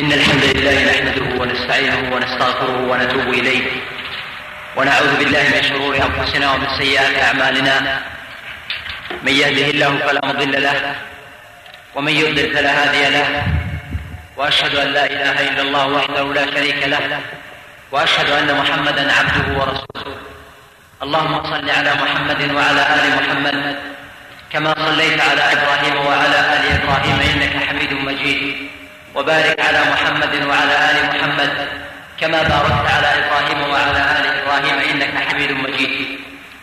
إن الحمد لله نحمده ونستعينه ونستغفره ونتوب إليه، ونعوذ بالله من شرور أنفسنا ومن سيئات أعمالنا. من يهده الله فلا مضل له، ومن يضلل فلا هادي له، وأشهد أن لا إله إلا الله وحده لا شريك له، وأشهد أن محمدا عبده ورسوله. اللهم صل على محمد وعلى آل محمد كما صليت على إبراهيم وعلى آل إبراهيم إنك حميد مجيد، وبارك على محمد وعلى آل محمد كما باركت على إبراهيم وعلى آل إبراهيم إنك حميد مجيد.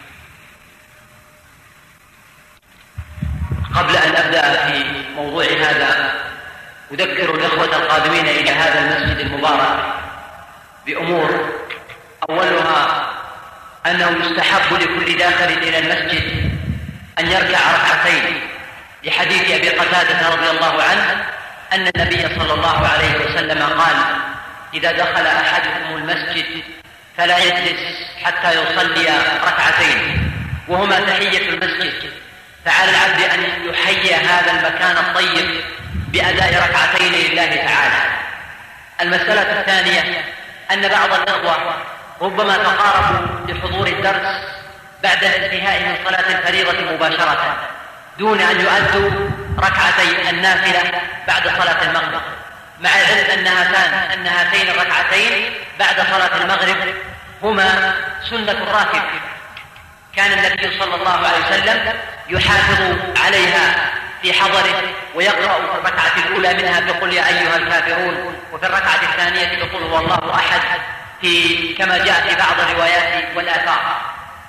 قبل أن أبدأ في موضوع هذا أذكر الإخوة القادمين إلى هذا المسجد المبارك بأمور، أولها أنه يستحب لكل داخل إلى المسجد أن يركع ركعتين، لحديث أبي قتادة رضي الله عنه أن النبي صلى الله عليه وسلم قال: إذا دخل أحدكم المسجد فلا يجلس حتى يصلي ركعتين وهما تحية المسجد، فعلى العبد أن يحيي هذا المكان الطيب بأداء ركعتين لله تعالى. المسألة الثانية أن بعض الإخوة ربما تقاربوا لحضور الدرس بعد انتهاء من صلاة الفريضة مباشرة دون أن يؤدوا ركعتي النافلة بعد صلاة المغرب، مع العلم أن هاتين الركعتين بعد صلاة المغرب هما سنة الراتب، كان النبي صلى الله عليه وسلم يحافظ عليها في حضره، ويقرأ في الركعة الأولى منها بقل يا أيها الكافرون، وفي الركعة الثانية بقل هو الله أحد، كما جاء في بعض الروايات والآثار.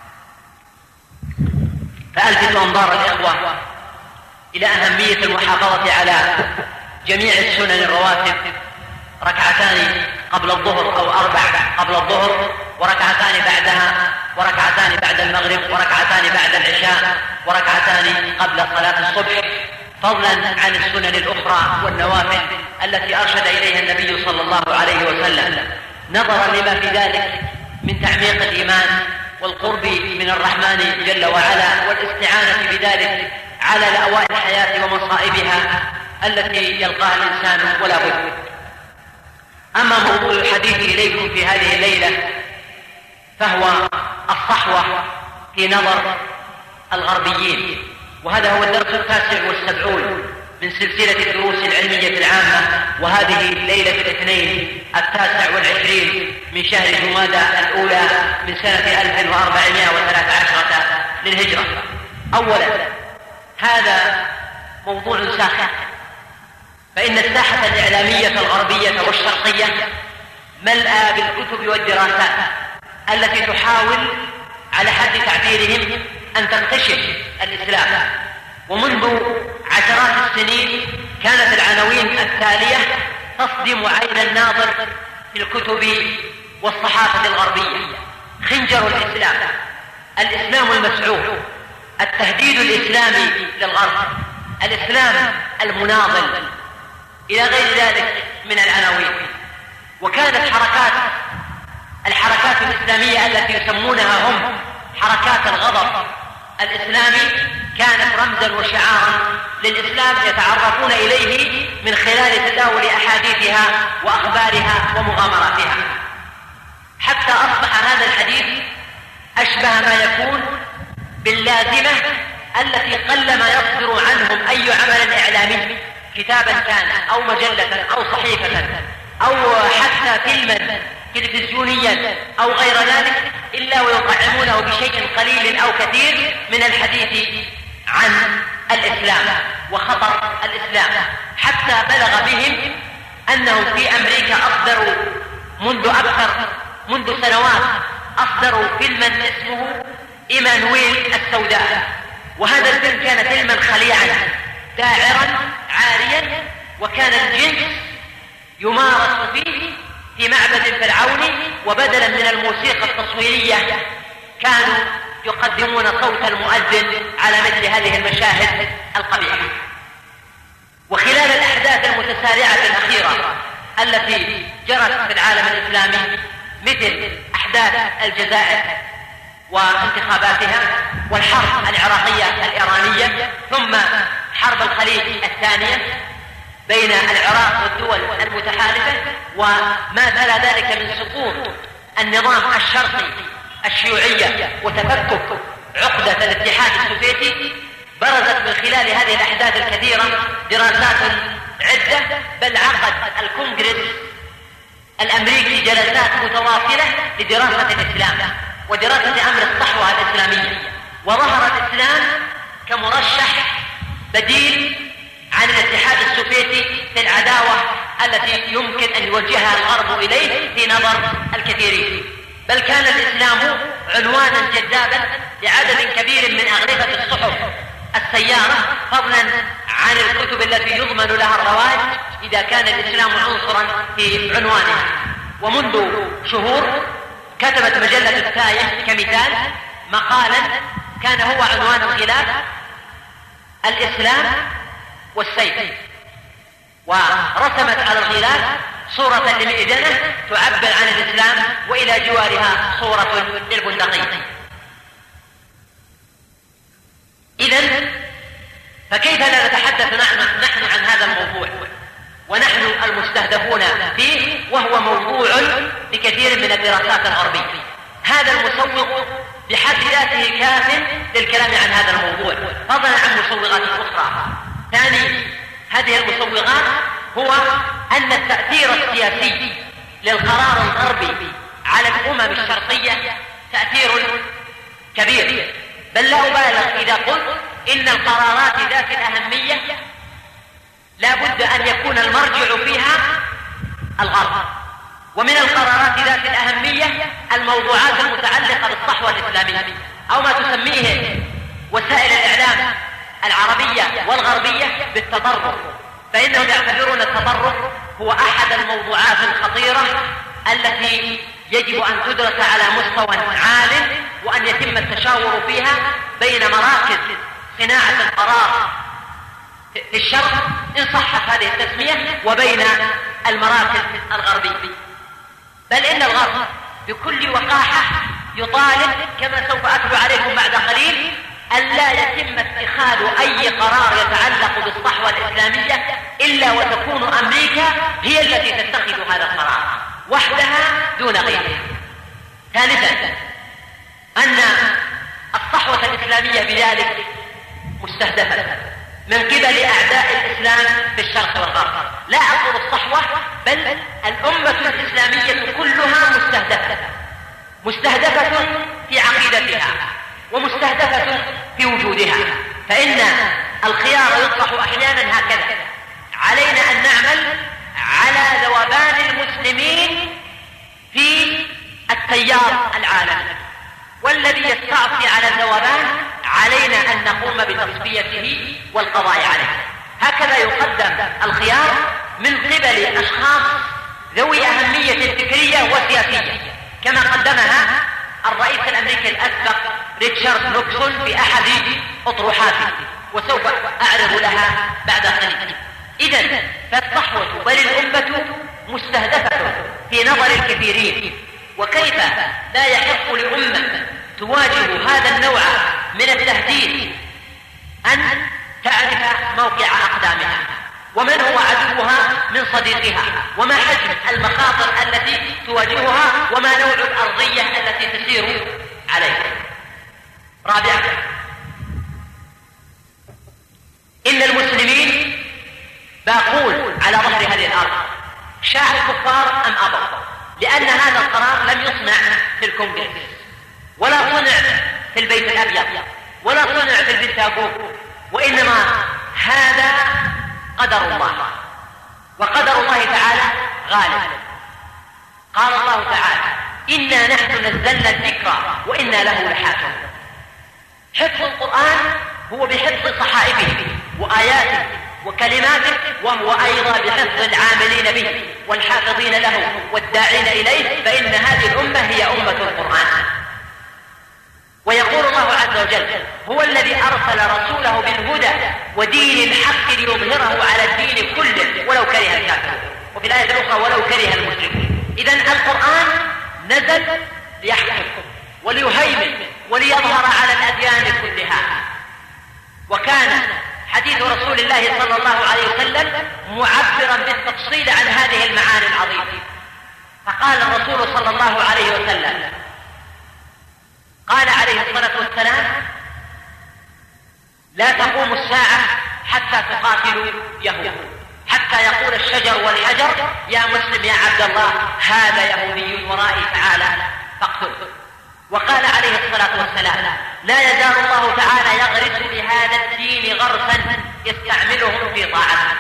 فألفت أنظار الإخوة إلى أهمية المحافظة على جميع السنن الرواتب، ركعتان قبل الظهر أو 4 قبل الظهر، وركعتان بعدها، وركعتان بعد المغرب، وركعتان بعد العشاء، وركعتان قبل صلاة الصبح، فضلا عن السنن الأخرى والنوافل التي أرشد إليها النبي صلى الله عليه وسلم، نظرا لما في ذلك من تعميق الإيمان والقرب من الرحمن جل وعلا، والاستعانة بذلك على لأواء الحياة ومصائبها التي يلقاها الإنسان ولا بد. أما موضوع الحديث إليكم في هذه الليلة فهو الصحوة في نظر الغربيين، وهذا هو الدرس 79 من سلسلة الدروس العلمية العامة، وهذه الليلة الاثنين 29 من شهر جمادى الأولى من سنة 1413 للهجرة. أولا، هذا موضوع ساخن، فإن الساحة الإعلامية الغربية والشرقية ملأى بالكتب والدراسات التي تحاول على حد تعبيرهم أن تكتشف الإسلام، ومنذ عشرات السنين كانت العناوين التالية تصدم عين الناظر في الكتب والصحافة الغربية: خنجر الإسلام، الإسلام المسعور، التهديد الإسلامي للغرب، الإسلام المناضل، إلى غير ذلك من العناوين. وكانت الحركات الإسلامية التي يسمونها هم حركات الغضب الإسلامي كانت رمزا وشعارا للإسلام يتعرفون إليه من خلال تداول أحاديثها وأخبارها ومغامراتها، حتى أصبح هذا الحديث أشبه ما يكون باللازمة التي قلما يصدر عنهم أي عمل إعلامي، كتابا كان أو مجلة أو صحيفة أو حتى فيلما تلفزيونيا أو غير ذلك، إلا ويطعمونه بشيء قليل أو كثير من الحديث عن الإسلام وخطر الإسلام، حتى بلغ بهم أنهم في أمريكا أصدروا منذ سنوات أصدروا فيلما اسمه إيمانويل السوداء، وهذا الفيلم كان فيلما خليعا داعرا عاريا، وكان الجنس يمارس فيه في معبد فرعوني، وبدلا من الموسيقى التصويرية كانوا يقدمون صوت المؤذن على مثل هذه المشاهد القبيحة. وخلال الأحداث المتسارعة الأخيرة التي جرت في العالم الإسلامي، مثل أحداث الجزائر وانتخاباتها، والحرب العراقية الإيرانية، ثم حرب الخليج الثانية، بين العراق والدول المتحالفة، وما تلا ذلك من سقوط النظام الشرقي الشيوعية وتفكك عقدة الاتحاد السوفيتي، برزت من خلال هذه الأحداث الكثيرة دراسات عدة، بل عقد الكونغرس الأمريكي جلسات متواصلة لدراسة الإسلام ودراسة أمر الصحوة الإسلامية، وظهر الإسلام كمرشح بديل عن الاتحاد السوفيتي في العداوة التي يمكن أن يوجهها الغرب إليه في نظر الكثيرين، بل كان الإسلام عنوانا جذابا لعدد كبير من أغلفة الصحف السيارة، فضلا عن الكتب التي يضمن لها الرواج إذا كان الإسلام عنصرا في عنوانها. ومنذ شهور كتبت مجلة التايم كمثال مقالا كان هو عنوان الخلاف: الإسلام والسيف، ورسمت على الغلاف صورة لمئذنة تعبر عن الإسلام، وإلى جوارها صورة للبندقية. إذن فكيف لا نتحدث نحن عن هذا الموضوع ونحن المستهدفون فيه، وهو موضوع بكثير من الدراسات الغربية. هذا المسوغ بحد ذاته كاف للكلام عن هذا الموضوع، فضلا عن مسوغات أخرى. ثاني هذه المسوغات هو أن التأثير السياسي للقرار الغربي على الأمم الشرقية تأثير كبير، بل لا أبالغ إذا قلت إن القرارات ذات الأهمية لا بد أن يكون المرجع فيها الغرب. ومن القرارات ذات الأهمية الموضوعات المتعلقة بالصحوة الإسلامية، أو ما تسميه وسائل الإعلام العربية والغربية بالتطرف، فإنهم يعتبرون التطرف هو أحد الموضوعات الخطيرة التي يجب أن تدرس على مستوى عال، وأن يتم التشاور فيها بين مراكز صناعة القرار في الشرق إن صحت هذه التسمية وبين المراكز الغربية. بل إن الغرب بكل وقاحة يطالب، كما سوف أتلو عليكم بعد قليل، ألا يتم اتخاذ أي قرار يتعلق بالصحوة الإسلامية إلا وتكون أمريكا هي التي تتخذ هذا القرار وحدها دون غيرها. ثالثا أن الصحوة الإسلامية بذلك مستهدفة من قبل أعداء الإسلام في الشرق والغرب. لا أقول الصحوة، بل الأمة الإسلامية كلها مستهدفة في عقيدتها ومستهدفة في وجودها. فإن الخيار يطرح أحيانا هكذا: علينا أن نعمل على ذوبان المسلمين في التيار العالمي، والذي يستعصي على الذوبان علينا أن نقوم بتصفيته والقضاء عليه. هكذا يقدم الخيار من قبل أشخاص ذوي أهمية فكرية وسياسية، كما قدمها الرئيس الأمريكي الأسبق ريتشارد نيكسون في أحد أطروحاته، وسوف أعرض لها بعد قليل. إذن فالصحوة بل الأمة مستهدفة في نظر الكثيرين، وكيف لا يحق لأمة تواجه هذا النوع من التهديد أن تعرف موقع أقدامها، ومن هو عدوها من صديقها، وما حجم المخاطر التي تواجهها، وما نوع الأرضية التي تسير عليها. رابعا، إن المسلمين باقون على ظهر هذه الأرض، شاء الكفار أم أبوا، لأن هذا القرار لم يصنع في الكونغرس، ولا صنع في البيت الأبيض، ولا صنع في البنتاغون، وإنما هذا قدر الله، وقدر الله تعالى غالب. قال الله تعالى: إنا نحن نزلنا الذكر وإنا له لحافظون. حفظ القرآن هو بحفظ صحائفه وآياته وكلماته، وهو أيضا بحفظ العاملين به والحافظين له والداعين إليه، فإن هذه الأمة هي أمة القرآن. ويقول الله عز وجل: هو الذي أرسل رسوله بالهدى ودين الحق ليظهره على الدين كله ولو كره الكافرون، وفي الآية الأخرى: ولو كره المشركون. إذن القرآن نزل ليحكم وليهيمن وليظهر على الأديان كلها. وكان حديث رسول الله صلى الله عليه وسلم معبرا بالتفصيل عن هذه المعاني العظيمة. فقال الرسول صلى الله عليه وسلم، قال عليه الصلاة والسلام: لا تقوم الساعة حتى تقاتلوا يهود، حتى يقول الشجر والحجر: يا مسلم يا عبد الله، هذا يهودي ورائي، تعالى فاقتله. وقال عليه الصلاة والسلام: لا يزال الله تعالى يغرس بهذا الدين غرسا يستعملهم في طاعته.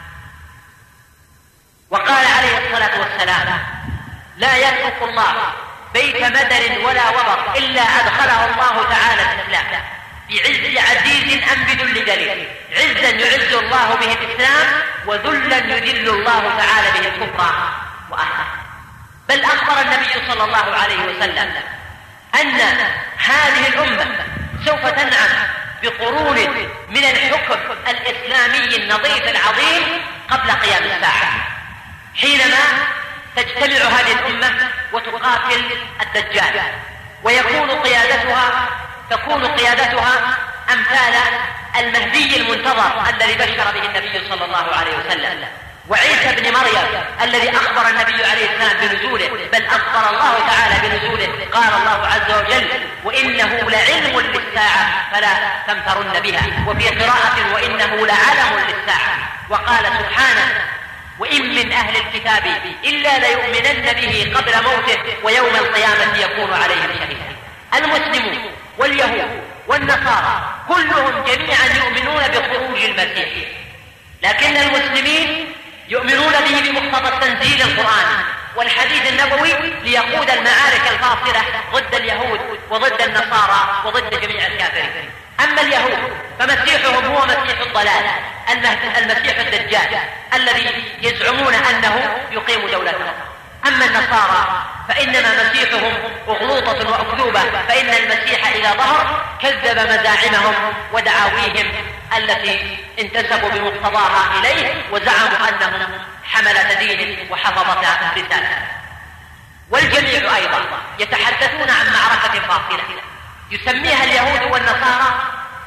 وقال عليه الصلاة والسلام: لا يترك الله بيت مدر ولا وبر إلا أدخله الله تعالى الإسلام، بعز عزيز أم بذل دليل، عزا يعز الله به الإسلام، وذلا يذل الله تعالى به الكفر وأهله. بل أخبر النبي صلى الله عليه وسلم أن هذه الأمة سوف تنعم بقرون من الحكم الإسلامي النظيف العظيم قبل قيام الساعة، حينما تجتمع هذه الأمة وتقاتل الدجال، تكون قيادتها أمثال المهدي المنتظر الذي بشر به النبي صلى الله عليه وسلم، وعيسى بن مريم الذي أخبر النبي عليه السلام بنزوله، بل أخبر الله تعالى بنزوله. قال الله عز وجل: وإنه لعلم للساعة فلا تمترن بها، وفي قراءة: وإنه لعلم للساعة. وقال سبحانه: وإن من أهل الكتاب إلا ليؤمنن به قبل موته ويوم القيامة يكون عليهم شهيدا. المسلمون واليهود والنصارى كلهم جميعا يؤمنون بخروج المسيح، لكن المسلمين يؤمنون به بمقتضى التنزيل القرآني والحديث النبوي ليقود المعارك الفاصلة ضد اليهود وضد النصارى وضد جميع الكافرين. أما اليهود فمسيحهم هو مسيح الضلال، المسيح الدجال الذي يزعمون أنه يقيم دولتهم. أما النصارى فإنما مسيحهم أغلوطة وأكذوبة، فإن المسيح إذا ظهر كذب مزاعمهم ودعاويهم التي انتسبوا بمقتضاها إليه، وزعموا أنهم حملة دين وحفظة رسالة. والجميع أيضا يتحدثون عن معركة فاصلة يسميها اليهود والنصارى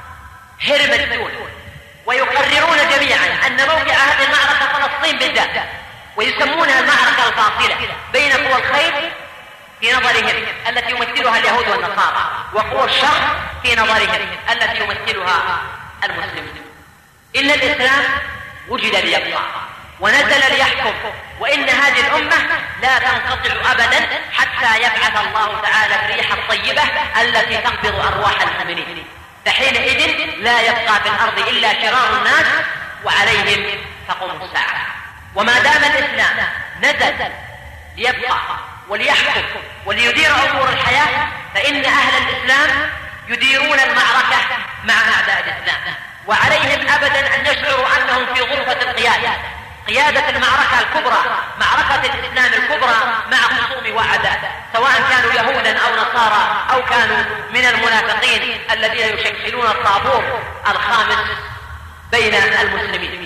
هرمجدون، ويقررون جميعا أن موقع هذه المعركة فلسطين بالذات، ويسمونها المعركة الفاصلة بين قوى الخير في نظرهم التي يمثلها اليهود والنصارى، وقوى الشر في نظرهم التي يمثلها المسلمون. إن الإسلام وجد ليبقى ونزل ليحكم، وإن هذه الأمة لا تنقطع أبدا حتى يبعث الله تعالى الريح الطيبة التي تقبض أرواح المؤمنين، فحينئذ لا يبقى في الأرض إلا شرار الناس وعليهم تقوم الساعة. وما دام الإسلام نزل ليبقى وليحكم وليدير أمور الحياة، فإن أهل الإسلام يديرون المعركة مع أعداء الإسلام، وعليهم أبدا أن يشعروا أنهم في غرفة القيادة، قيادة المعركة الكبرى، معركة الإسلام الكبرى مع خصوم وأعداء، سواء كانوا يهودا أو نصارى أو كانوا من المنافقين الذين يشكلون الطابور الخامس بين المسلمين.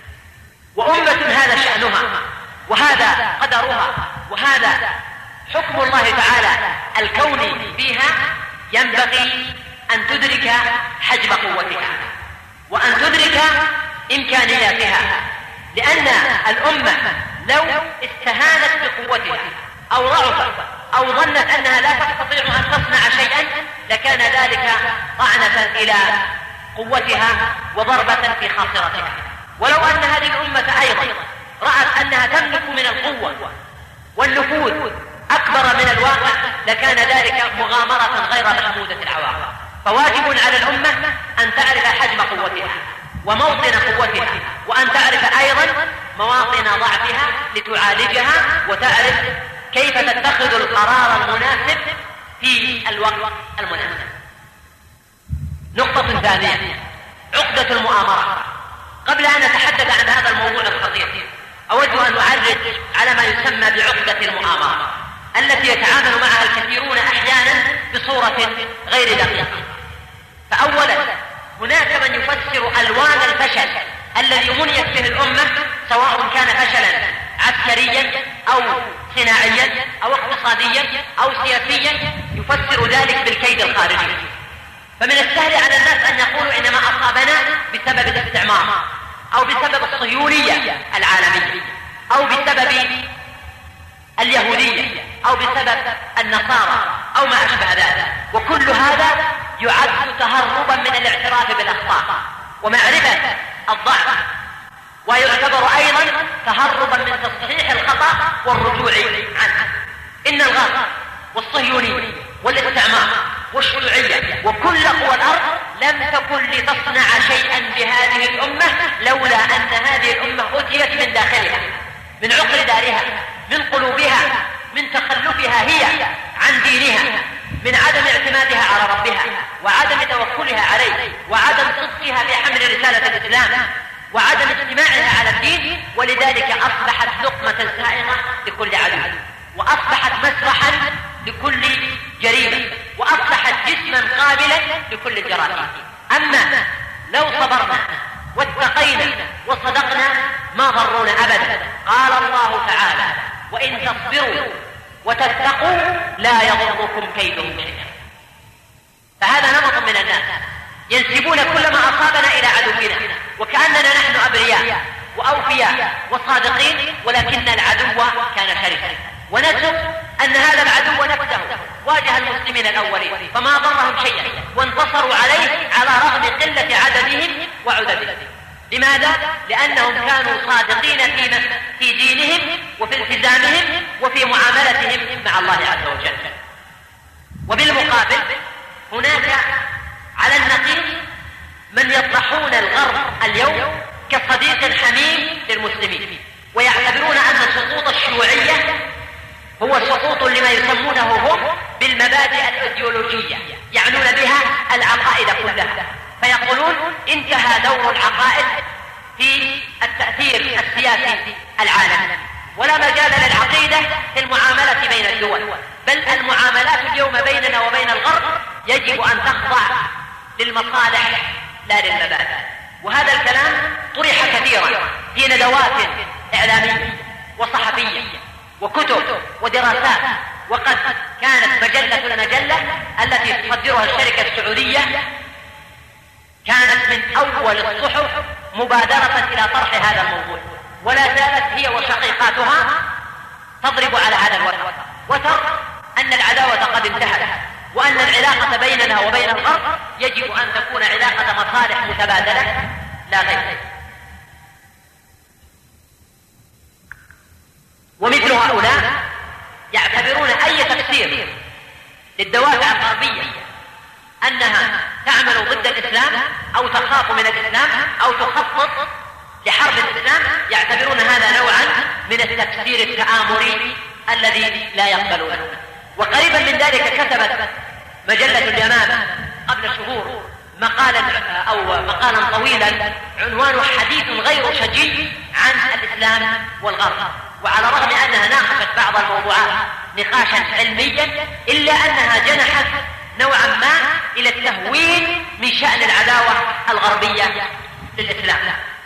وأمة هذا شأنها وهذا قدرها وهذا حكم الله تعالى الكوني فيها، ينبغي أن تدرك حجم قوتها وأن تدرك إمكانياتها، لأن الأمة لو استهانت بقوتها أو ضعفت أو ظنت أنها لا تستطيع أن تصنع شيئا لكان ذلك طعنة إلى قوتها وضربة في خاصرتها. ولو أن هذه الأمة أيضا رأت أنها تملك من القوة والنفوذ أكبر من الواقع لكان ذلك مغامرة غير محمودة العواقب. فواجب على الأمة أن تعرف حجم قوتها وموطن قوتها، وأن تعرف أيضا مواطن ضعفها لتعالجها وتعرف كيف تتخذ القرار المناسب في الوقت المناسب. نقطة ثانية، عقدة المؤامرة. قبل أن أتحدث عن هذا الموضوع الخطير أود أن أعرج على ما يسمى بعقدة المؤامرة التي يتعامل معها الكثيرون أحيانا بصورة غير دقيقة. فأولا هناك من يفسر ألوان الفشل الذي منيت به الأمة، سواء كان فشلا عسكريا أو صناعيا أو اقتصاديا أو سياسيا، يفسر ذلك بالكيد الخارجي. فمن السهل على الناس أن يقولوا إنما أصابنا بسبب الاستعمار أو بسبب الصهيونية العالمية أو بسبب اليهودية أو بسبب النصارى أو ما أشبه ذلك، وكل هذا يعد تهربا من الاعتراف بالأخطاء ومعرفة الضعف، ويعتبر أيضا تهربا من تصحيح الخطأ والرجوع عنه. إن الغرب والصهيونية والاستعمار والشيوعية وكل قوى الأرض لم تكن لتصنع شيئا بهذه الأمة لولا أن هذه الأمة أتيت من داخلها، من عقر دارها، من قلوبها، من تخلفها هي عن دينها، من عدم اعتمادها على ربها وعدم توكلها عليه وعدم صدقها في حمل رسالة الإسلام وعدم اجتماعها على الدين، ولذلك أصبحت لقمة سائغة لكل عدو، وأصبحت مسرحا لكل جريمة، وأصبحت جسما قابلا لكل الجرائم. أما لو صبرنا واتقينا وصدقنا ما ضرونا أبدا. قال الله تعالى: وإن تصبروا وتتقوا لا يضركم كيدهم شيئا. فهذا نمط من الناس ينسبون كل ما أصابنا إلى عدونا وكأننا نحن أبرياء وأوفياء وصادقين، ولكن العدو كان شرسا، ونسوا أن هذا العدو نفسه واجه المسلمين الأولين فما ضرهم شيئا وانتصروا عليه على رغم قلة عددهم وعددهم. لماذا؟ لأنهم كانوا صادقين في دينهم وفي التزامهم وفي معاملتهم مع الله عز وجل. وبالمقابل هناك على النقيض من يطرحون الغرب اليوم كصديق حميم للمسلمين، ويعتبرون أن سقوط الشيوعية هو سقوط لما يسمونه هم بالمبادئ الأيديولوجية، يعنون بها العقائد كلها، فيقولون انتهى دور العقائد في التأثير السياسي العالمي، ولا مجال للعقيدة في المعاملة بين الدول، بل المعاملات اليوم بيننا وبين الغرب يجب أن تخضع للمصالح لا للمبادئ. وهذا الكلام طرح كثيرا في ندوات إعلامية وصحفية وكتب ودراسات، وقد كانت المجلة التي تصدرها الشركة السعودية كانت من أول الصحف مبادرة إلى طرح هذا الموضوع، ولا زالت هي وشقيقاتها تضرب على هذا الوتر، وترى أن العداوة قد انتهت، وأن العلاقة بيننا وبين الغرب يجب أن تكون علاقة مصالح متبادلة لا غير. ومثل هؤلاء يعتبرون أي تفسير للدوافع الغربية أنها تعمل ضد الإسلام أو تخاف من الإسلام أو تخطط لحرب الإسلام، يعتبرون هذا نوعا من التفسير التآمري الذي لا يقبلونه. وقريبا من ذلك كتبت مجلة اليمامة قبل شهور مقالا طويلا عنوانه حديث غير شجيع عن الإسلام والغرب، وعلى الرغم أنها ناقشت بعض الموضوعات نقاشا علميا إلا أنها جنحت نوعا ما إلى التهوين من شأن العداوة الغربية للإسلام.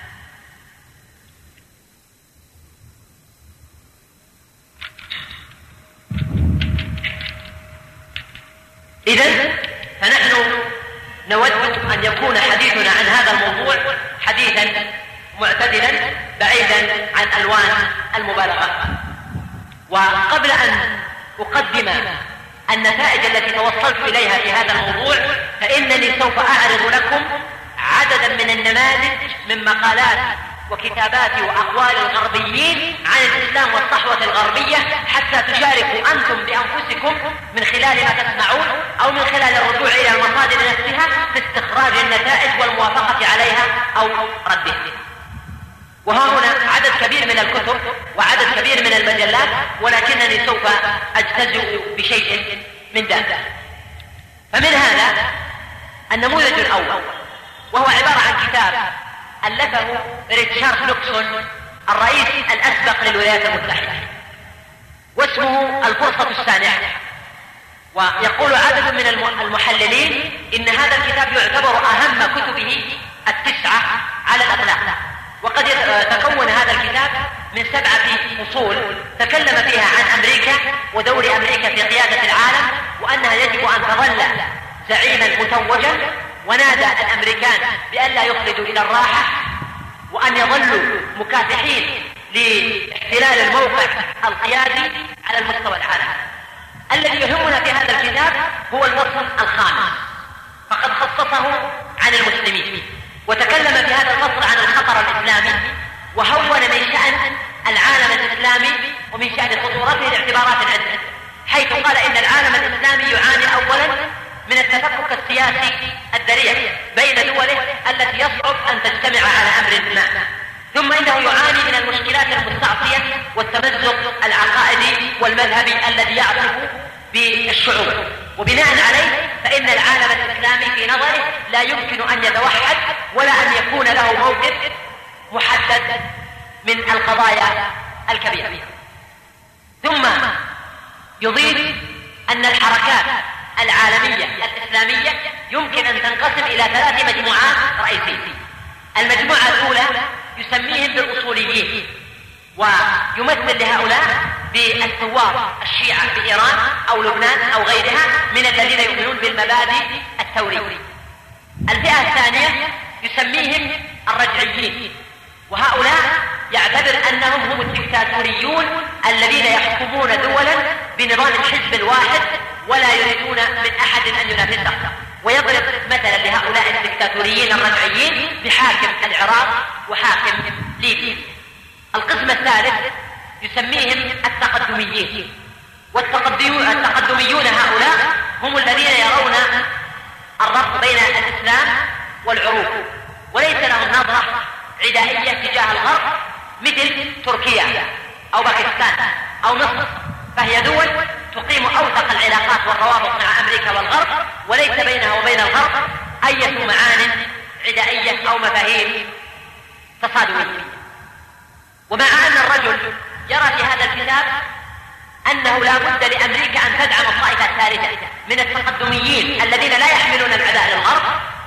إذن فنحن نود أن يكون حديثنا عن هذا الموضوع حديثا معتدلا بعيدا عن ألوان المبالغة. وقبل أن أقدم النتائج التي توصلت إليها في هذا الموضوع، فإنني سوف أعرض لكم عددا من النماذج من مقالات وكتابات وأقوال الغربيين عن الإسلام والصحوة الغربية، حتى تشاركوا أنتم بأنفسكم من خلال ما تسمعون أو من خلال الرجوع إلى المصادر نفسها في استخراج النتائج والموافقة عليها أو ردها. وها هنا عدد كبير من الكتب وعدد كبير من المجلات، ولكنني سوف أجتزئ بشيء من ذلك. فمن هذا النموذج الأول، وهو عبارة عن كتاب ألفه ريتشارد نيكسون الرئيس الأسبق للولايات المتحدة، واسمه الفرصة السانحة. ويقول عدد من المحللين إن هذا الكتاب يعتبر أهم كتبه التسعة على الأطلاق، وقد تكون هذا الكتاب من 7 فصول تكلم فيها عن أمريكا ودور أمريكا في قيادة العالم، وأنها يجب أن تظل زعيما متوجا، ونادى الأمريكان بأن لا يخرجوا إلى الراحة وأن يظلوا مكافحين لاحتلال الموقع القيادي على المستوى العالمي. الذي يهمنا في هذا الكتاب هو الفصل الخامس، فقد خصصه عن المسلمين وتكلم في هذا الفصل عن الخطر الإسلامي، وهون من شأن العالم الإسلامي ومن شأن خطورته لاعتبارات عدة، حيث قال إن العالم الإسلامي يعاني أولا من التفكك السياسي الذريع بين دوله التي يصعب أن تجتمع على أمر ما، ثم إنه يعاني من المشكلات المستعصية والتمزق العقائدي والمذهبي الذي يعصف بالشعوب، وبناء عليه فإن العالم الإسلامي في نظره لا يمكن أن يتوحد ولا أن يكون له موقف محدد من القضايا الكبيرة. ثم يضيف أن الحركات العالمية الإسلامية يمكن أن تنقسم إلى 3 مجموعات رئيسية. المجموعة الأولى يسميهم بالأصوليين، ويمثل لهؤلاء بالثوار الشيعة بإيران أو لبنان أو غيرها من الذين يؤمنون بالمبادئ الثورية. الفئة الثانية يسميهم الرجعيين، وهؤلاء يعتبر أنهم هم الدكتاتوريون الذين يحكمون دولا بنظام الحزب الواحد ولا يريدون من أحد أن ينافسه، ويضرب مثلا لهؤلاء الدكتاتوريين الرجعيين بحاكم العراق وحاكم ليبيا. القسم الثالث يسميهم التقدميين، والتقدميون هؤلاء هم الذين يرون الربط بين الإسلام والعروق، وليس لهم نظرة عدائية تجاه الغرب مثل تركيا أو باكستان أو مصر، فهي دول تقيم أوثق العلاقات والروابط مع أمريكا والغرب، وليس بينها وبين الغرب أي معان عدائية أو مفاهيم تصادمية. ومع أن الرجل يرى في هذا الكتاب أنه لا بد لأمريكا أن تدعم الطائفة الثالثة من التقدميين الذين لا يحملون العداء للغرب،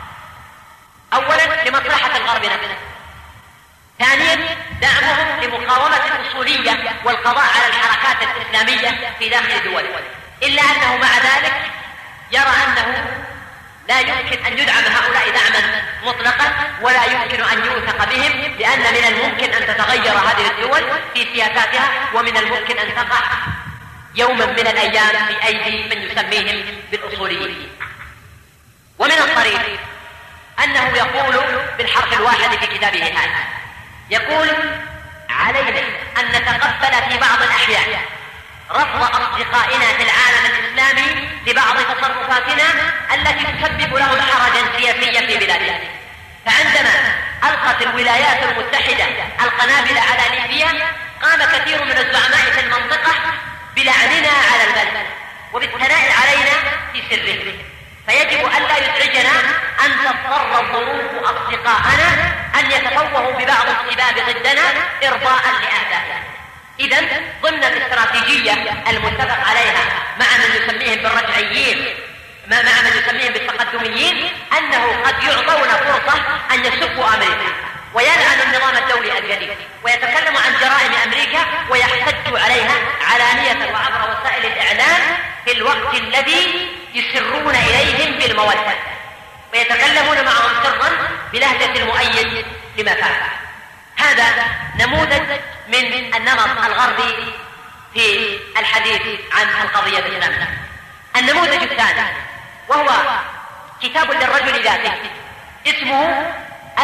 أولا لمصلحة الغرب نفسه، ثانيا دعمهم لمقاومة الأصولية والقضاء على الحركات الإسلامية في داخل دوله، إلا أنه مع ذلك يرى أنه لا يمكن أن يدعم هؤلاء دعما مطلقا ولا يمكن أن يوثق بهم، لأن من الممكن أن تتغير هذه الدول في سياساتها، ومن الممكن أن تقع يوما من الأيام في أيدي من يسميهم بالأصوليين. ومن الطريف أنه يقول بالحرف الواحد في كتابه هذا، يقول: علينا أن نتقبل في بعض الأحيان رفض أصدقائنا في العالم الإسلامي لبعض تصرفاتنا التي تسبب لهم حرجا سياسيا في بلادنا. فعندما ألقت الولايات المتحدة القنابل على ليبيا، قام كثير من الزعماء في المنطقة بلعننا على البلد وبالثناء علينا في سره، فيجب ألا يزعجنا أن تضطر الظروف أصدقاءنا أن يتفوهوا ببعض السباب ضدنا إرضاء لأهدافنا. إذن ضمن الاستراتيجية المتفق عليها مع من يسميهم بالرجعيين مع من يسميهم بالتقدميين أنه قد يعطون فرصة أن يسبوا أمريكا ويلعن النظام الدولي الجديد ويتكلم عن جرائم أمريكا ويحتج عليها علانية وعبر وسائل الإعلام في الوقت الذي يسرون إليهم بالمودة، ويتكلمون معهم سرا بلهجة المؤيد لما فعل. هذا نموذج من النمط الغربي في الحديث عن القضية الإسلامية. النموذج الثاني وهو كتاب للرجل ذاته اسمه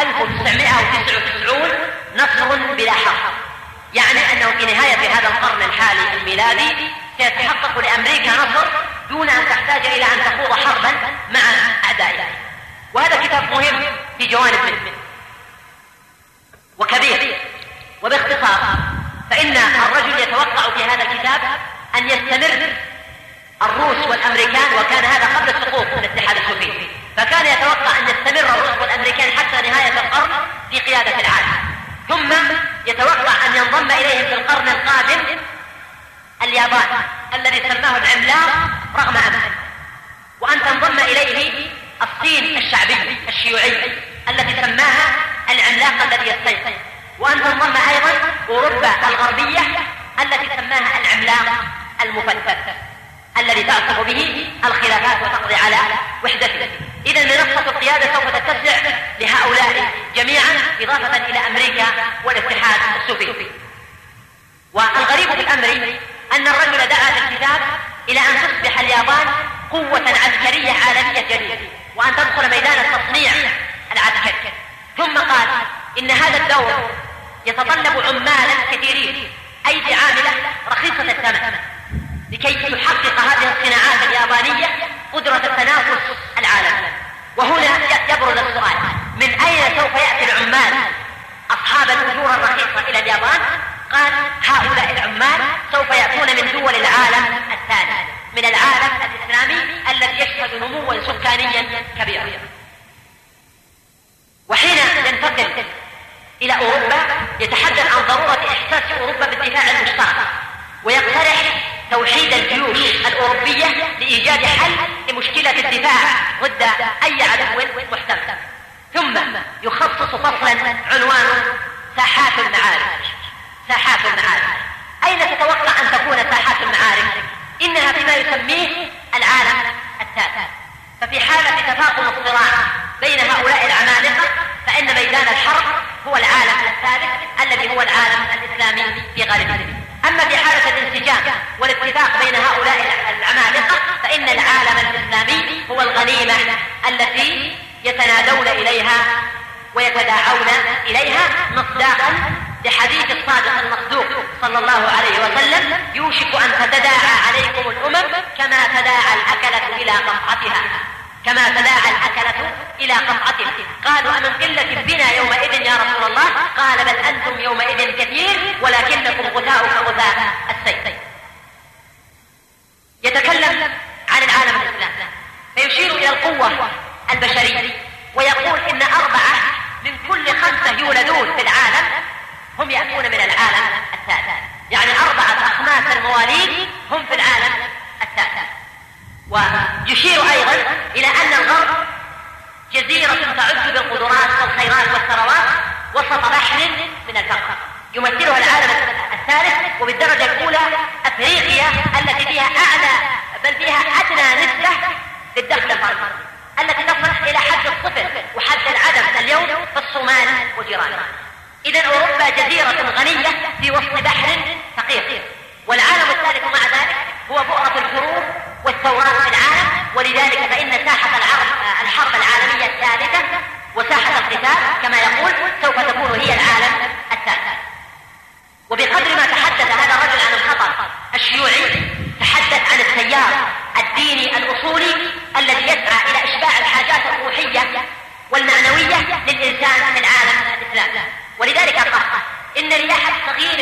1999 نصر بلا حرب، يعني أنه في نهاية هذا القرن الحالي الميلادي سيتحقق لأمريكا نصر دون أن تحتاج إلى أن تخوض حربا مع أعدائها. وهذا كتاب مهم في جوانب منه وكبير. وباختصار فإن الرجل يتوقع في هذا الكتاب أن يستمر الروس والأمريكان، وكان هذا قبل السقوط من الاتحاد السوفيتي، فكان يتوقع أن يستمر الروس والأمريكان حتى نهاية القرن في قيادة العالم، ثم يتوقع أن ينضم إليهم في القرن القادم اليابان الذي سماه العملاق رغم أنفه، وأن تنضم إليه الصين الشعبي الشيوعي التي سماها العملاق الذي يستيقظ، وأن تنضم أيضا أوروبا الغربية التي سماها العملاق المفتت الذي تعصب به الخلافات وتقضي على وحدته. إذا منصة القيادة سوف تتسع لهؤلاء جميعا إضافة إلى أمريكا والاتحاد السوفيتي. والغريب في الأمر أن الرجل دعا في الكتاب إلى أن تصبح اليابان قوة عسكرية عالمية جديدة وأن تدخل ميدان التصنيع العسكري، ثم قال إن هذا الدور يتطلب عمالا كثيرين، أيدي عاملة رخيصة الثمن، لكي تحقق هذه الصناعات اليابانية قدرة التنافس العالمي. وهنا يبرز السؤال: من أين سوف يأتي العمال أصحاب الأجور الرخيصة إلى اليابان؟ قال: هؤلاء العمال سوف يأتون من دول العالم الثاني، من العالم الإسلامي الذي يشهد نموا سكانيا كبيرا. وحين ينتقل إلى أوروبا يتحدث عن ضرورة إحساس أوروبا بالدفاع المشترك، ويقترح توحيد الجيوش الأوروبية لإيجاد حل لمشكلة الدفاع ضد أي عدو محتمل. ثم يخصص فصلا عنوانه ساحات المعارك. ساحات المعارك، أين تتوقع أن تكون ساحات المعارك؟ إنها فيما يسميه العالم الثالث. ففي حالة تفاقم الصراع بين هؤلاء العمالقة فإن ميدان الحرب هو العالم الثالث الذي هو العالم الإسلامي في غالبه. أما في حالة الانسجام والاتفاق بين هؤلاء العمالقة فإن العالم الإسلامي هو الغنيمة التي يتنادون إليها ويتداعون إليها، مصداقا لحديث الصادق المصدوق صلى الله عليه وسلم: يوشك أن تتداعى عليكم الأمم كما تداعى الأكلة إلى قطعتها، كما تداعى الأكلة إلى قطعتها. قالوا: أمن قلة بنا يومئذ يا رسول الله؟ قال: بل أنتم يومئذ كثير ولكنكم غثاء كغثاء السيل. يتكلم عن العالم الإسلامي فيشير إلى القوة البشرية ويقول إن 4 من كل 5 يولدون في العالم هم يأتون من العالم الثالث، يعني 4 أخماس المواليد هم في العالم الثالث. ويشير أيضا إلى أن الغرب جزيرة تعد بالقدرات والخيرات والثروات وسط بحر من الفقر، يمثلها العالم الثالث، وبالدرجة الأولى أفريقيا التي فيها أعلى بل فيها أدنى نسبة للدخل الفردي التي تصل إلى حد الصفر وحد العدم اليوم في الصومال وجيرانها. إذن أوروبا جزيرة غنية في وسط بحر فقير، والعالم الثالث مع ذلك هو بؤرة الحروب والثورات في العالم. ولذلك فإن ساحة الحرب العالمية الثالثة وساحة القتال كما يقول سوف تكون هي العالم الثالث. وبقدر ما تحدث هذا الرجل عن الخطر الشيوعي تحدث عن التيار الديني الأصولي الذي يسعى إلى إشباع الحاجات الروحية والمعنوية للإنسان في العالم الإسلامي. ولذلك قال إن رياح التغيير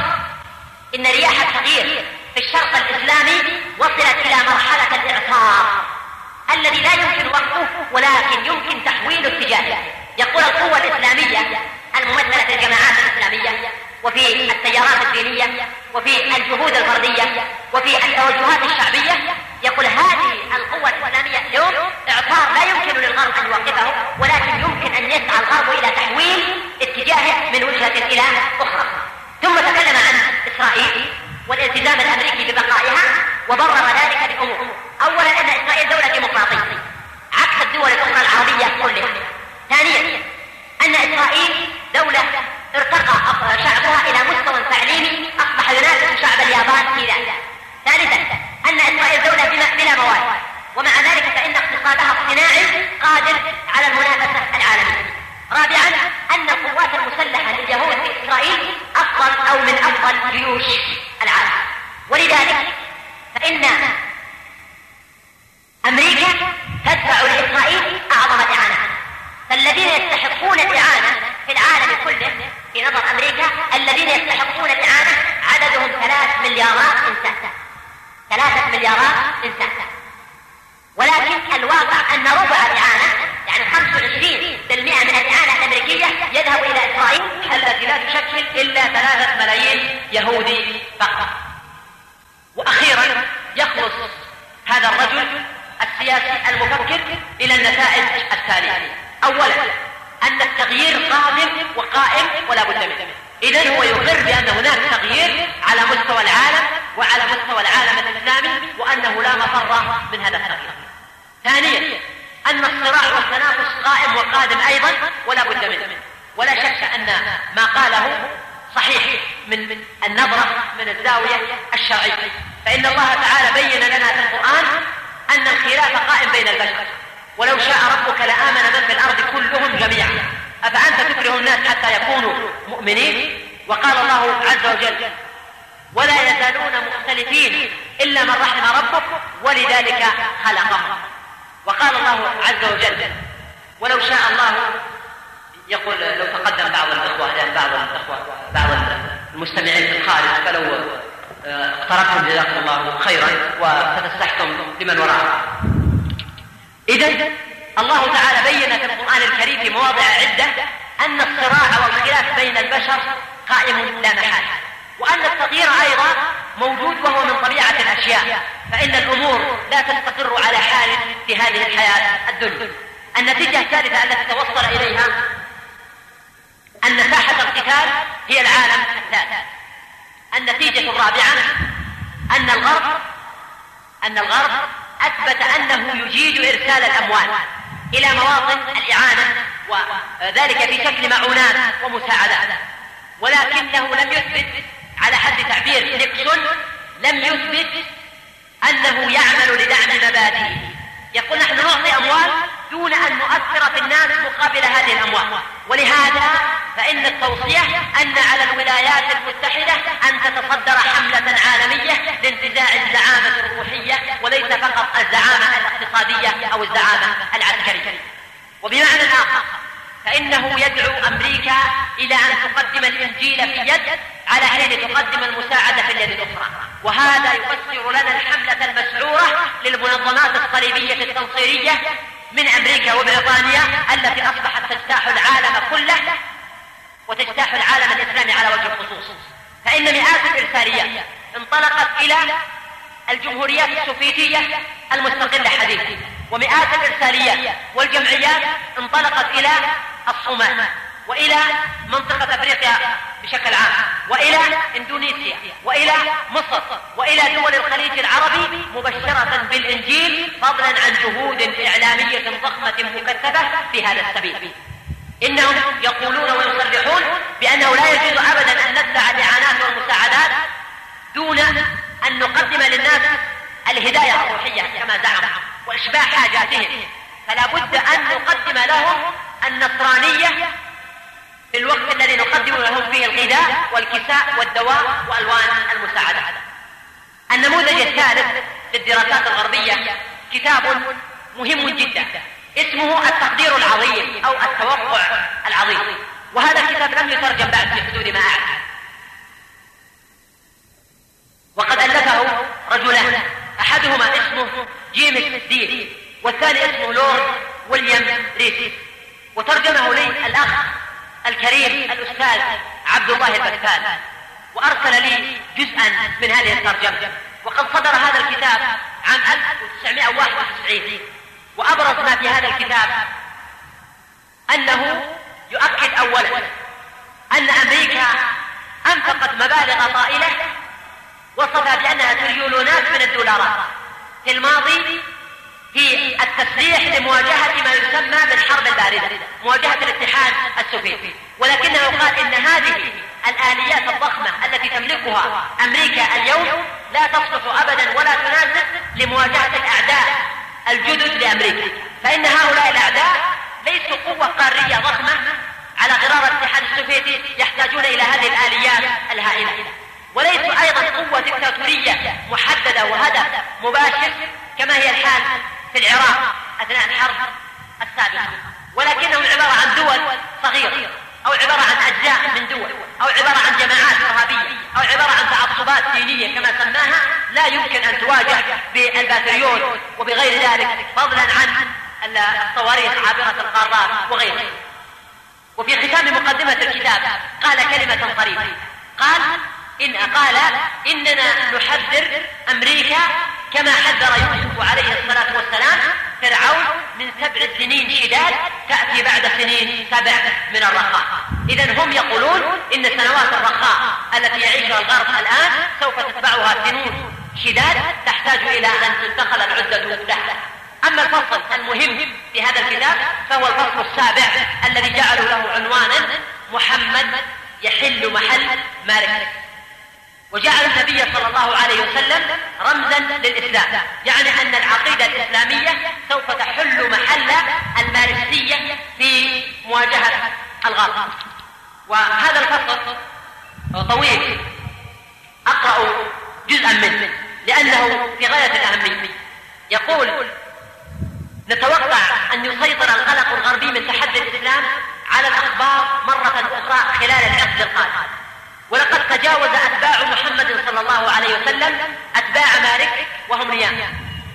في الشرق الإسلامي وصلت إلى مرحلة الإعصار الذي لا يمكن وقفه ولكن يمكن تحويل اتجاهه. يقول القوة الإسلامية الممثلة في الجماعات الإسلامية وفي التيارات الدينية وفي الجهود الفردية وفي التوجهات الشعبية، يقول هذه القوة الإسلامية اليوم إعصار لا يمكن للغرب أن يوقفه، ولكن يمكن أن يسعى الغرب إلى تحويل اتجاهه من وجهة إلى أخرى. ثم تكلم عن إسرائيل والالتزام الأمريكي ببقائها وبرر ذلك بأمور. أولا أن إسرائيل دولة ديمقراطية عكس الدول الأخرى العربية كلها. ثانيا أن إسرائيل دولة ارتقى شعبها إلى مستوى تعليمي أصبح ينافس شعب اليابان في ذلك. ثالثا أن إسرائيل دولة بلا موارد، ومع ذلك فإن اقتصادها الصناعي قادر على المنافسة العالمية. رابعا أن القوات المسلحة لليهود في إسرائيل أفضل أو من أفضل جيوش العالم. ولذلك فإن أمريكا تدفع لإسرائيل أعظم إعانة، فالذين يستحقون الإعانة في العالم كله في نظر أمريكا الذين يستحقون الإعانة عددهم 3 مليارات إنسان، 3 مليارات إنسان. ولكن الواقع أن ربع الإعانة يعني 25% من الإعانة الأمريكية يذهب إلى إسرائيل التي لا تشكل إلا 3 ملايين يهودي فقط. وأخيرا يخلص هذا الرجل السياسي المفكر إلى النتائج التالية. أولا أن التغيير قادم وقائم ولا بد منه، إذن هو يقر بأن هناك تغيير على مستوى العالم وعلى مستوى العالم الإسلامي وأنه لا مفر من هذا التغيير. ثانيا ذاهب وقادم أيضا ولا بد منه. ولا شك أن ما قاله صحيح من النظرة من الزاوية الشرعية، فإن الله تعالى بين لنا في القرآن أن الخلاف قائم بين البشر، ولو شاء ربك لآمن من في الأرض كلهم جميعا أفأنت تكره الناس حتى يكونوا مؤمنين. وقال الله عز وجل ولا يزالون مختلفين إلا من رحم ربك ولذلك خلقهم. وقال الله عز وجل ولو شاء الله، يقول لو تقدم بعض الإخوة لأن بعض المستمعين في الخارج فلو اقتربتم جزاكم الله خيرا وتفسحتم لمن وراء. إذن الله تعالى بين في القرآن الكريم في مواضع عدة أن الصراع والخلاف بين البشر قائم لا محالة، وأن التغيير أيضا موجود وهو من طبيعة الأشياء، فإن الأمور لا تستقر على حال في هذه الحياة الدنيا. النتيجة الثالثة التي توصل إليها أن ساحة القتال هي العالم الثالث. النتيجة الرابعة أن الغرب أثبت أنه يجيد إرسال الأموال إلى مواطن الإعانة، وذلك في شكل معونات ومساعدات، ولكنه لم يثبت على حد تعبير نيكسون لم يثبت أنه يعمل لدعم مبادئه. يقول نحن نعطي أموال دون أن نؤثر في الناس مقابل هذه الأموال، ولهذا فإن التوصية أن على الولايات المتحدة أن تتصدر حملة عالمية لانتزاع الزعامة الروحية وليس فقط الزعامة الاقتصادية أو الزعامة العسكرية. وبمعنى آخر فإنه يدعو أمريكا إلى أن تقدم الإنجيل في يد على حين تقدم المساعدة في اليد الأخرى، وهذا يفسر لنا الحملة المسعورة للمنظمات الصليبية التنصيرية من أمريكا وبريطانيا التي أصبحت تجتاح العالم كله وتجتاح العالم الإسلامي على وجه الخصوص. فإن مئات الإرساليات انطلقت إلى الجمهوريات السوفيتية المستقلة حديثا، ومئات الإرساليات والجمعيات انطلقت إلى الصومال وإلى منطقة أفريقيا بشكل عام وإلى إندونيسيا وإلى مصر وإلى دول الخليج العربي مبشرة بالإنجيل، فضلا عن جهود إعلامية ضخمة مكثفة في هذا السبيل. إنهم يقولون ويصرحون بأنه لا يجوز أبدا أن ندفع الإعانات والمساعدات دون أن نقدم للناس الهداية الروحية كما زعموا وإشباع حاجاتهم، فلا بد أن نقدم لهم النصرانية في الوقت الذي نقدم لهم فيه الغذاء والكساء والدواء وألوان المساعدات. النموذج الثالث للدراسات الغربية كتاب مهم جدا اسمه التقدير العظيم أو التوقع العظيم، وهذا الكتاب لم يترجم بعد في حدود ما أعلم، وقد ألفه رجلان أحدهما اسمه جيمس دير والثاني اسمه لورد ويليام ريس، وترجمه لي الأخ الكريم الأستاذ عبد الله البكال، وأرسل لي جزءا من هذه الترجمة. وقد صدر هذا الكتاب عام 1991، وأبرز ما في هذا الكتاب أنه يؤكد أولا أن أمريكا أنفقت مبالغ طائلة وصفها بأنها تريليونات من الدولارات في الماضي في التسليح لمواجهة ما يسمى بالحرب الباردة، مواجهة الاتحاد السوفيتي، ولكنه قال إن هذه الآليات الضخمة التي تملكها أمريكا اليوم لا تصلح أبدا ولا تناسب لمواجهة الأعداء الجدد لأمريكا، فإن هؤلاء الأعداء ليسوا قوة قارية ضخمة على غرار الاتحاد السوفيتي يحتاجون إلى هذه الآليات الهائلة، وليسوا أيضا قوة دكتاتورية محددة وهدف مباشر كما هي الحال في العراق أثناء الحرب السابقة، ولكنهم عبارة عن دول صغيرة أو عبارة عن أجزاء من دول أو عبارة عن جماعات إرهابية أو عبارة عن تعصبات دينية كما سماها، لا يمكن أن تواجه بالباتريون وبغير ذلك، فضلا عن الصواريخ عابرة القارات وغيرها. وفي ختام مقدمة الكتاب قال كلمة طريفة، قال إننا نحذر أمريكا كما حذر يوسف عليه الصلاة والسلام فرعون من 7 سنين شداد تأتي بعد سنين 7 من الرخاء. إذن هم يقولون إن سنوات الرخاء التي يعيشها الغرب الآن سوف تتبعها سنون شداد تحتاج إلى أن تنتقل العدة لها. أما الفصل المهم في هذا الكتاب فهو الفصل السابع الذي جعلوا له عنوانا محمد يحل محل مارك، وجعل النبي صلى الله عليه وسلم رمزا للإسلام، يعني أن العقيدة الإسلامية سوف تحل محل الماركسية في مواجهة الغرب. وهذا الفصل طويل، أقرأ جزءا منه لأنه في غاية الأهمية. يقول: نتوقع أن يسيطر القلق الغربي من تحدي الإسلام على الأخبار مرة أخرى خلال العقد القادم، ولقد تجاوز أتباع محمد صلى الله عليه وسلم أتباع مارك وهم نيام.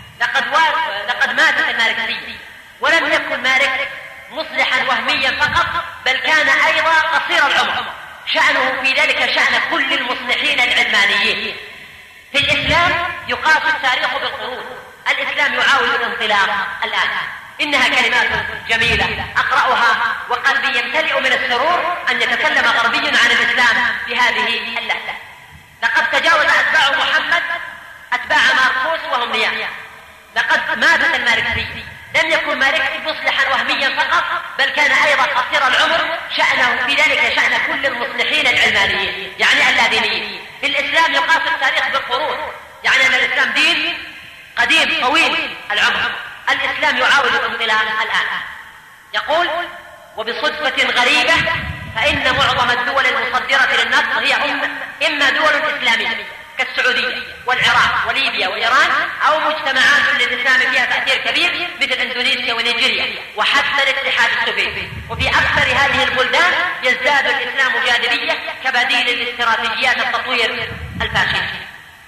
لقد ماتت الماركسية، ولم يكن مارك مصلحا وهميا فقط، بل كان أيضا قصير العمر، شأنه في ذلك شأن كل المصلحين العلمانيين. في الإسلام يقاس التاريخ بالقرون، الإسلام يعاود الانطلاق الآن. إنها كلمات جميلة أقرأها وقلبي يمتلئ من السرور أن يتكلم غربي عن الإسلام بهذه اللهجة. لقد تجاوز أتباع محمد أتباع ماركوس وهم نيام. لقد ماتت الماركسية، لم يكن ماركس مصلحا وهميا فقط، بل كان أيضا قصير العمر، شأنه في ذلك شأن كل المصلحين العلمانيين يعني اللادينيين. في الإسلام يقاس التاريخ بالقرون، يعني أن الإسلام دين قديم طويل العمر. الإسلام يعاود الانطلاق الآن. يقول: وبصدفة غريبة فإن معظم الدول المصدرة للنفط هي إما دول إسلامية كالسعودية والعراق وليبيا وإيران، أو مجتمعات للإسلام فيها تأثير كبير مثل إندونيسيا ونيجيريا وحتى الاتحاد السوفيتي. وفي أكثر هذه البلدان يزداد الإسلام جاذبية كبديل لاستراتيجيات التطوير الفاشيستي.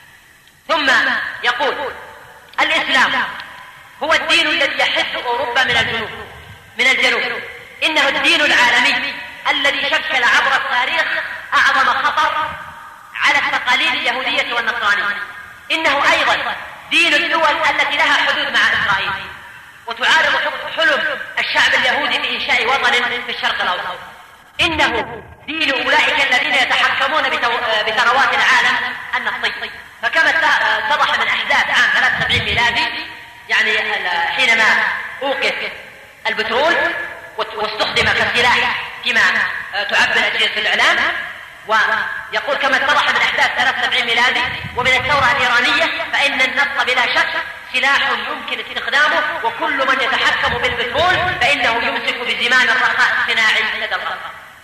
ثم يقول: الإسلام هو الدين الذي يحث أوروبا من الجنوب. إنه الدين العالمي الذي شكل عبر التاريخ أعظم خطر على التقاليد اليهودية والنصرانية. إنه أيضا دين الدول التي لها حدود مع إسرائيل وتعارض حلم الشعب اليهودي بإنشاء وطن في الشرق الأوسط. إنه دين أولئك الذين يتحكمون بثروات العالم النفطي. فكما اتضح من أحداث عام 73 ميلادي، يعني حينما أوقف البترول واستخدم كسلاح فيما تعبر أجهزة الإعلام، ويقول كما اتضح من أحداث 73 ميلادي ومن الثورة الإيرانية فإن النفط بلا شك سلاح يمكن استخدامه، وكل من يتحكم بالبترول فإنه يمسك بزمام الرخاء الصناعي لدى الغرب.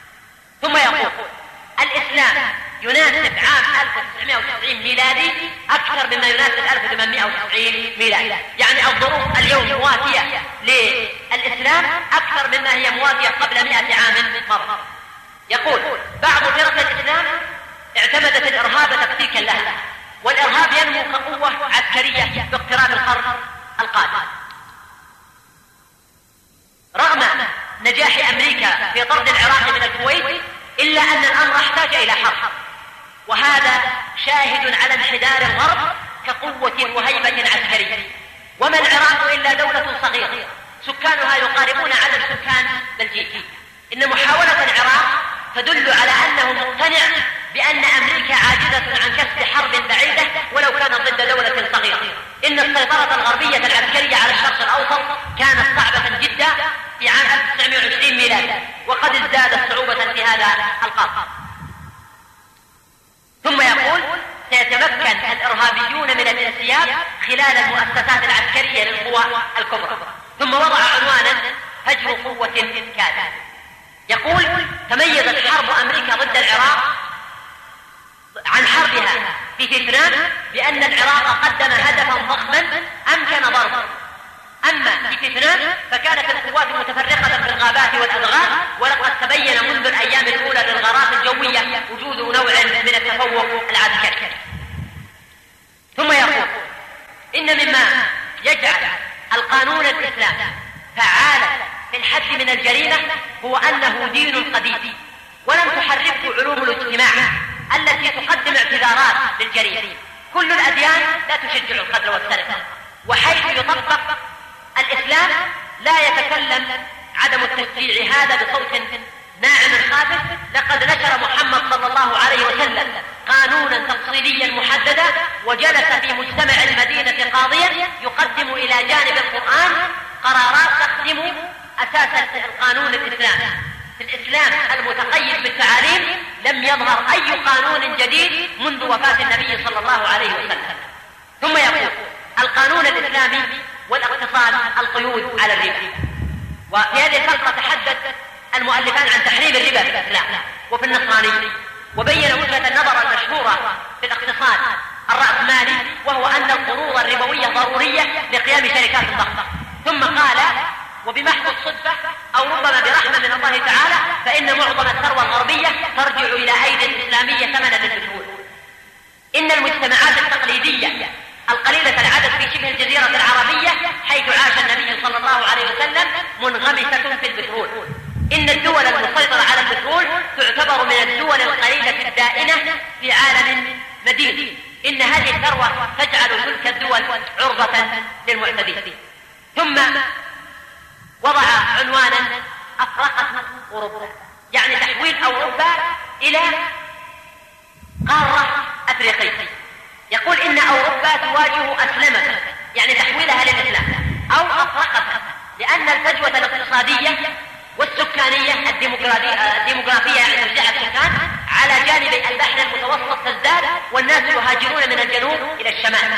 ثم يقول: الإسلام يناسب عام 1990 ميلادي أكثر مما يناسب 1890 ميلادي، يعني الظروف اليوم مواتية للإسلام أكثر مما هي مواتية قبل 100 عام مضى. يقول: بعض فرق الإسلام اعتمدت الإرهاب تكتيكا لها، والإرهاب ينمو كقوة عسكرية باقتراب القرن القادم. رغم نجاح أمريكا في طرد العراق من الكويت، إلا أن الأمر احتاج إلى حرب، وهذا شاهد على انحدار الغرب كقوة وهيبة عسكرية. وما العراق إلا دولة صغيرة سكانها يقاربون عدد سكان بلجيكا. إن محاولة العراق تدل على أنه مقتنع بأن أمريكا عاجزة عن كسب حرب بعيدة ولو كانت ضد دولة صغيرة. إن السيطرة الغربية العسكرية على الشرق الأوسط كانت صعبة جدا في عام 1920 ميلادي، وقد ازدادت صعوبة في هذا القرن. ثم يقول: سيتمكن الإرهابيون من الانسياب خلال المؤسسات العسكرية للقوى الكبرى. ثم وضع عنوانا: هجر قوة كاذبة. يقول: تميزت حرب أمريكا ضد العراق عن حربها في فيتنام بأن العراق قدم هدفا ضخما أمكن ضربه. أما في فيتنام فكانت القوات متفرقة في الغابات والأدغال، ولقد تبين منذ الأيام الأولى للغارات الجوية وجود نوع من التفوق العسكري. ثم يقول: إن مما يجعل القانون الإسلامي فعالا في الحد من الجريمة هو أنه دين قديم، ولم تحركه علوم الاجتماع التي تقدم اعتذارات للجريمة. كل الأديان لا تشجع القتل والسرقة، وحيث يطبق الإسلام لا يتكلم عدم التشجيع هذا بصوت ناعم خافت. لقد نشر محمد صلى الله عليه وسلم قانونا تفصيليا محددا، وجلس في مجتمع المدينة قاضيا يقدم إلى جانب القرآن قرارات تخدم أساس القانون الإسلامي. في الإسلام المتقيد بالتعاليم لم يظهر أي قانون جديد منذ وفاة النبي صلى الله عليه وسلم. ثم يقول القانون الإسلامي والاقتصاد القيود على الربا. وفي هذه الفقرة تحدث المؤلفان عن تحريم الربا في الإسلام وفي النصرانية، وبين وجهة النظر المشهورة في الاقتصاد الرأسمالي، وهو أن القروض الربوية ضرورية لقيام شركات الضغط. ثم قال وبمحض الصدفة أو ربما برحمة من الله تعالى فإن معظم الثروة الغربية ترجع إلى أيدي الإسلامية ثمنا للبترول. إن المجتمعات التقليدية القليلة العدد في شبه الجزيرة العربية حيث عاش النبي صلى الله عليه وسلم منغمسة في البترول. إن الدول المسيطرة على البترول تعتبر من الدول القليلة الدائنة في عالم مدين. إن هذه الثروة تجعل تلك الدول عرضة للمعتدين. ثم وضع عنوانا أفرقت أوروبا، يعني تحويل أوروبا إلى قارة أفريقية. يقول إن أوروبا تواجه أسلمة، يعني تحويلها للإسلام، أو أفرقتها، لأن الفجوة الاقتصادية والسكانية الديموغرافية، يعني توزيع السكان على جانب البحر المتوسط تزداد، والناس يهاجرون من الجنوب إلى الشمال.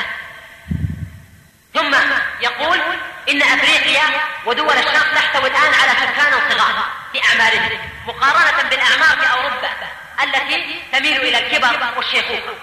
ثم يقول إن أفريقيا ودول الشرق تحتوي الآن على سكان صغار في أعمارهم مقارنة بالأعمار في أوروبا التي تميل إلى الكبر والشيخوخة،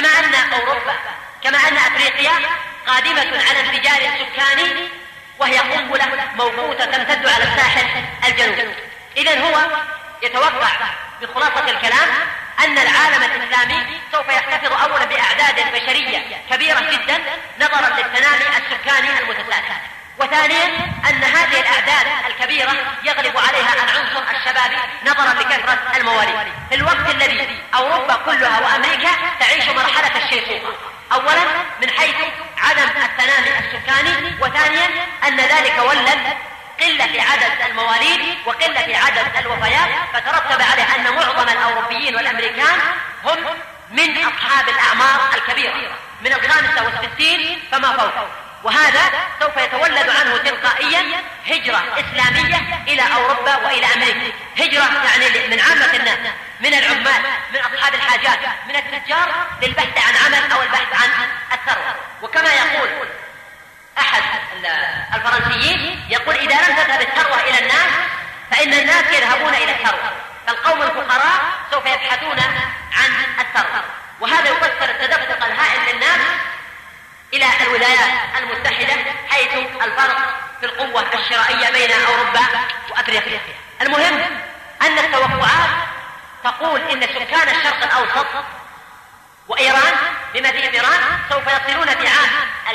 كما أن أفريقيا قادمة على انفجار سكاني وهي قنبلة موقوتة تمتد على الساحل الجنوبي. إذن هو يتوقع بخلاصة الكلام أن العالم الإسلامي سوف يحتفظ أولا بأعداد بشرية كبيرة جدا نظرا للتنامي السكاني المتسارع، وثانيا أن هذه الأعداد الكبيرة يغلب عليها العنصر الشبابي نظرا لكثرة المواليد، في الوقت الذي أوروبا كلها وأمريكا تعيش مرحلة الشيخوخة، أولا من حيث عدم التنامي السكاني، وثانيا أن ذلك ولد قلة عدد المواليد وقلة عدد الوفيات، فترتب عليه أن معظم الأوروبيين والأمريكان هم من أصحاب الأعمار الكبيرة من 65 فما فوق، وهذا سوف يتولد عنه تلقائيا هجرة إسلامية إلى أوروبا وإلى أمريكا، هجرة يعني من عامة الناس، من العمال، من أصحاب الحاجات، من التجار، للبحث عن عمل أو البحث عن الثروة. وكما يقول أحد الفرنسيين، يقول إذا لم تذهب الثروة إلى الناس فإن الناس يذهبون إلى الثروة، فالقوم الفقراء سوف يبحثون عن الثروة. وهذا يفسر التدفق الهائل للناس إلى الولايات المتحدة، حيث الفرق في القوة الشرائية بين أوروبا وأفريقيا. المهم أن التوقعات تقول إن سكان الشرق الأوسط وإيران بما فيه إيران سوف يصلون في عام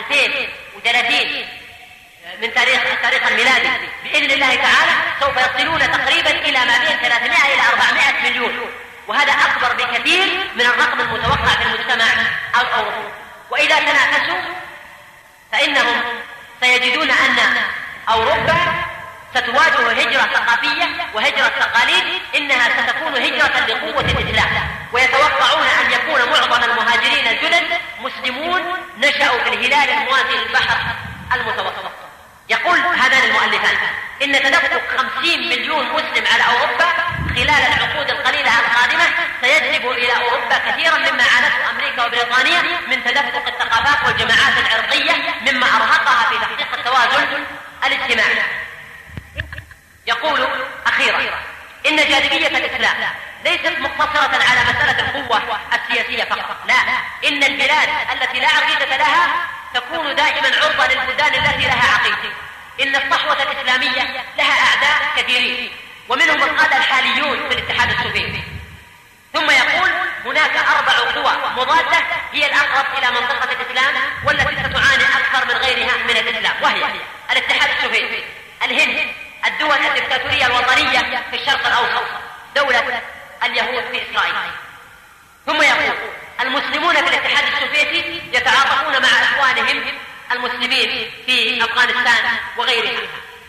2030 من التاريخ الميلادي بإذن الله تعالى، سوف يصلون تقريبا إلى ما بين 300 إلى 400 مليون، وهذا أكبر بكثير من الرقم المتوقع في المجتمع الأوروبي. وإذا تنافسوا فإنهم سيجدون أن أوروبا ستواجه هجرة ثقافية وهجرة تقاليد، إنها ستكون هجرة لقوة الإسلام، ويتوقعون أن يكون معظم المهاجرين الجدد مسلمون نشأوا في الهلال الموازي للبحر المتوسط. يقول هذان المؤلفان إن تدفق 50 مليون مسلم على أوروبا خلال العقود القليلة القادمة سيجلب إلى أوروبا كثيرا مما عانته أمريكا وبريطانيا من تدفق الثقافات والجماعات العرقية، مما أرهقها في تحقيق التوازن الاجتماعي. يقول أخيرا إن جاذبية الإسلام ليست مقتصرة على مسألة القوة السياسية فقط، لا، إن البلاد التي لا عقيدة لها تكون دائما عرضة للبلدان التي لها عقيدة. إن الصحوة الإسلامية لها أعداء كثيرين، ومنهم القادة الحاليون في الاتحاد السوفيتي. ثم يقول هناك 4 قوى مضادة هي الأقرب إلى منطقة الإسلام والتي ستعاني أكثر من غيرها من الإسلام، وهي الاتحاد السوفيتي، الهند، الدول الدكتاتورية الوطنية في الشرق الأوسط، دولة اليهود في إسرائيل. ثم يقول المسلمون في الاتحاد السوفيتي يتعاطفون مع إخوانهم المسلمين في أفغانستان وغيرها،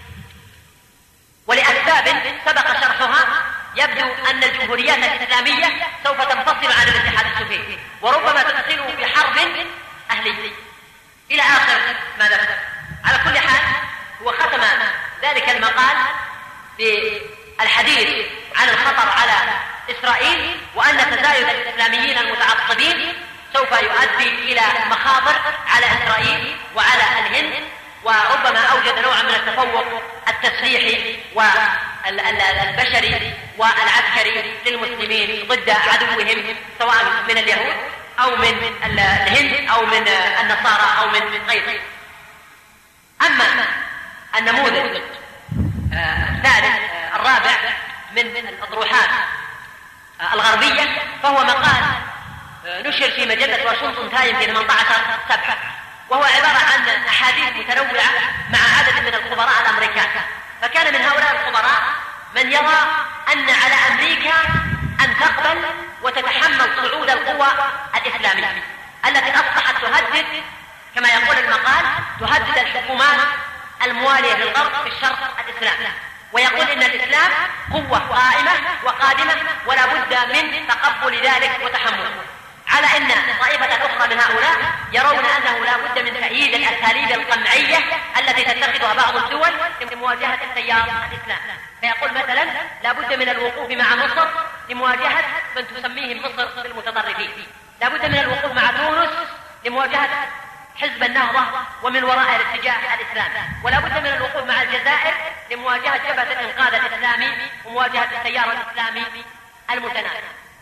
ولأسباب سبق شرحها يبدو أن الجمهوريات الإسلامية سوف تنفصل عن الاتحاد السوفيتي، وربما تدخله في حرب أهلية إلى آخر ما ذكر. على كل حال هو ختم ختم ذلك المقال بالحديث عن الخطر على إسرائيل، وأن تزايد الإسلاميين المتعصبين سوف يؤدي إلى مخاطر على إسرائيل وعلى الهند، وربما أوجد نوعا من التفوق التسليحي والبشري والعسكري للمسلمين ضد عدوهم سواء من اليهود أو من الهند أو من النصارى أو من غيرهم. أما النموذج الثالث الرابع من الأطروحات الغربية فهو مقال نشر في مجلة واشنطن تايم في 18/7، وهو عبارة عن أحاديث متنوعة مع عدد من الخبراء الأمريكان. فكان من هؤلاء الخبراء من يرى أن على أمريكا أن تقبل وتتحمل صعود القوى الإسلامية التي أصبحت تهدد، كما يقول المقال، تهدد الحكومات الموالية للغرب في الشرق الإسلامي، ويقول إن الإسلام قوة قائمة وقادمة ولا بد من تقبل ذلك وتحمله، على أن طائفة أخرى من هؤلاء يرون أنه لا بد من تأييد الأساليب القمعية التي تتخذها بعض الدول لمواجهة التيار الإسلامي. فيقول مثلا لا بد من الوقوف مع مصر لمواجهة من تسميهم مصر بالمتطرفين، لا بد من الوقوف مع تونس لمواجهة حزب النهضة ومن وراء الاتجاه الإسلامي، ولا بد من الوقوف مع الجزائر لمواجهة جبهة الإنقاذ الإسلامي ومواجهة التيار الإسلامي المتنازع.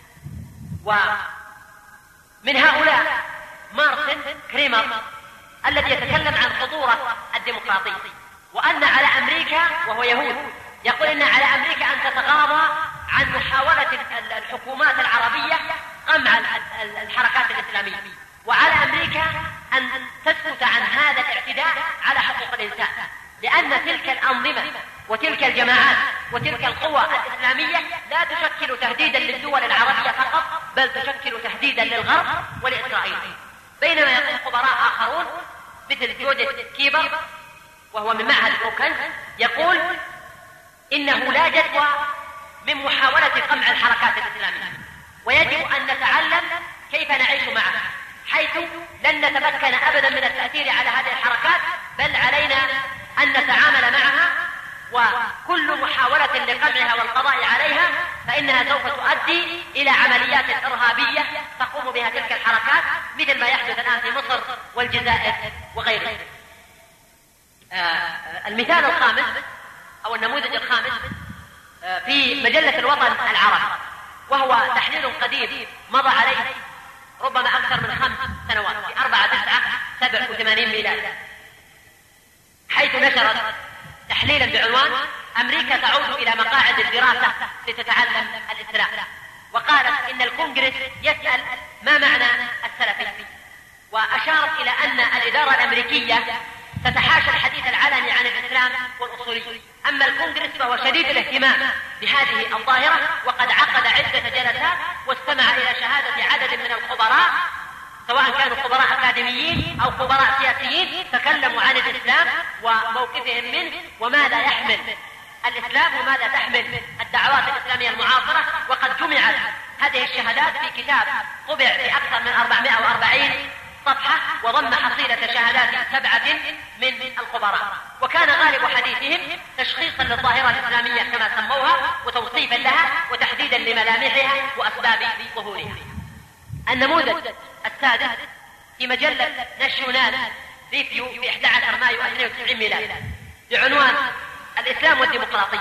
ومن هؤلاء مارتن كريمر الذي يتكلم عن خطورة الديمقراطية، وأن على أمريكا، وهو يهود، يقول إن على أمريكا أن تتغاضى عن محاولة الحكومات العربية قمع الحركات الإسلامية، وعلى أمريكا أن تسكت عن هذا الاعتداء على حقوق الإنسان، لأن تلك الأنظمة وتلك الجماعات وتلك القوى الإسلامية لا تشكل تهديدا للدول العربية فقط، بل تشكل تهديدا للغرب ولإسرائيل. بينما يقول خبراء آخرون مثل جوديث كيبر وهو من معهد بروكنز يقول إنه لا جدوى من محاولة قمع الحركات الإسلامية، ويجب أن نتعلم كيف نعيش معها، حيث لن نتمكن أبدا من التأثير على هذه الحركات، بل علينا أن نتعامل معها، وكل محاولة لقمعها والقضاء عليها فإنها سوف تؤدي إلى عمليات إرهابية تقوم بها تلك الحركات، مثل ما يحدث الآن في مصر والجزائر وغيرها. المثال الخامس أو النموذج الخامس في مجلة الوطن العربي، وهو تحليل قديم مضى عليه ربما أكثر من 5 سنوات، في 4/9/87 ميلادي، حيث نشرت تحليلا بعنوان أمريكا تعود إلى مقاعد الدراسة لتتعلم الإسلام، وقالت إن الكونغرس يسأل ما معنى السلفي، وأشارت إلى أن الإدارة الأمريكية تتحاشى الحديث العلني عن الإسلام والأصولي، أما الكونغرس فهو شديد الاهتمام بهذه الظاهرة، وقد عقد عدة جلسات واستمع إلى شهادة عدد من الخبراء، سواء كانوا خبراء أكاديميين أو خبراء سياسيين، تكلموا عن الإسلام وموقفهم منه وماذا يحمل الإسلام وماذا تحمل الدعوات الإسلامية المعاصرة. وقد جمعت هذه الشهادات في كتاب طبع في أكثر من 440 صفحة، وضم حصيلة شهادات 7 من الخبراء، وكان غالب حديثهم تشخيصا للظاهرة الإسلامية كما سموها، وتوصيفا لها وتحديدا لملامحها وأسباب ظهورها. النموذج السادس في مجلة ناشيونال ريفيو في 11 مايو 92 ميلادي بعنوان الإسلام والديمقراطية،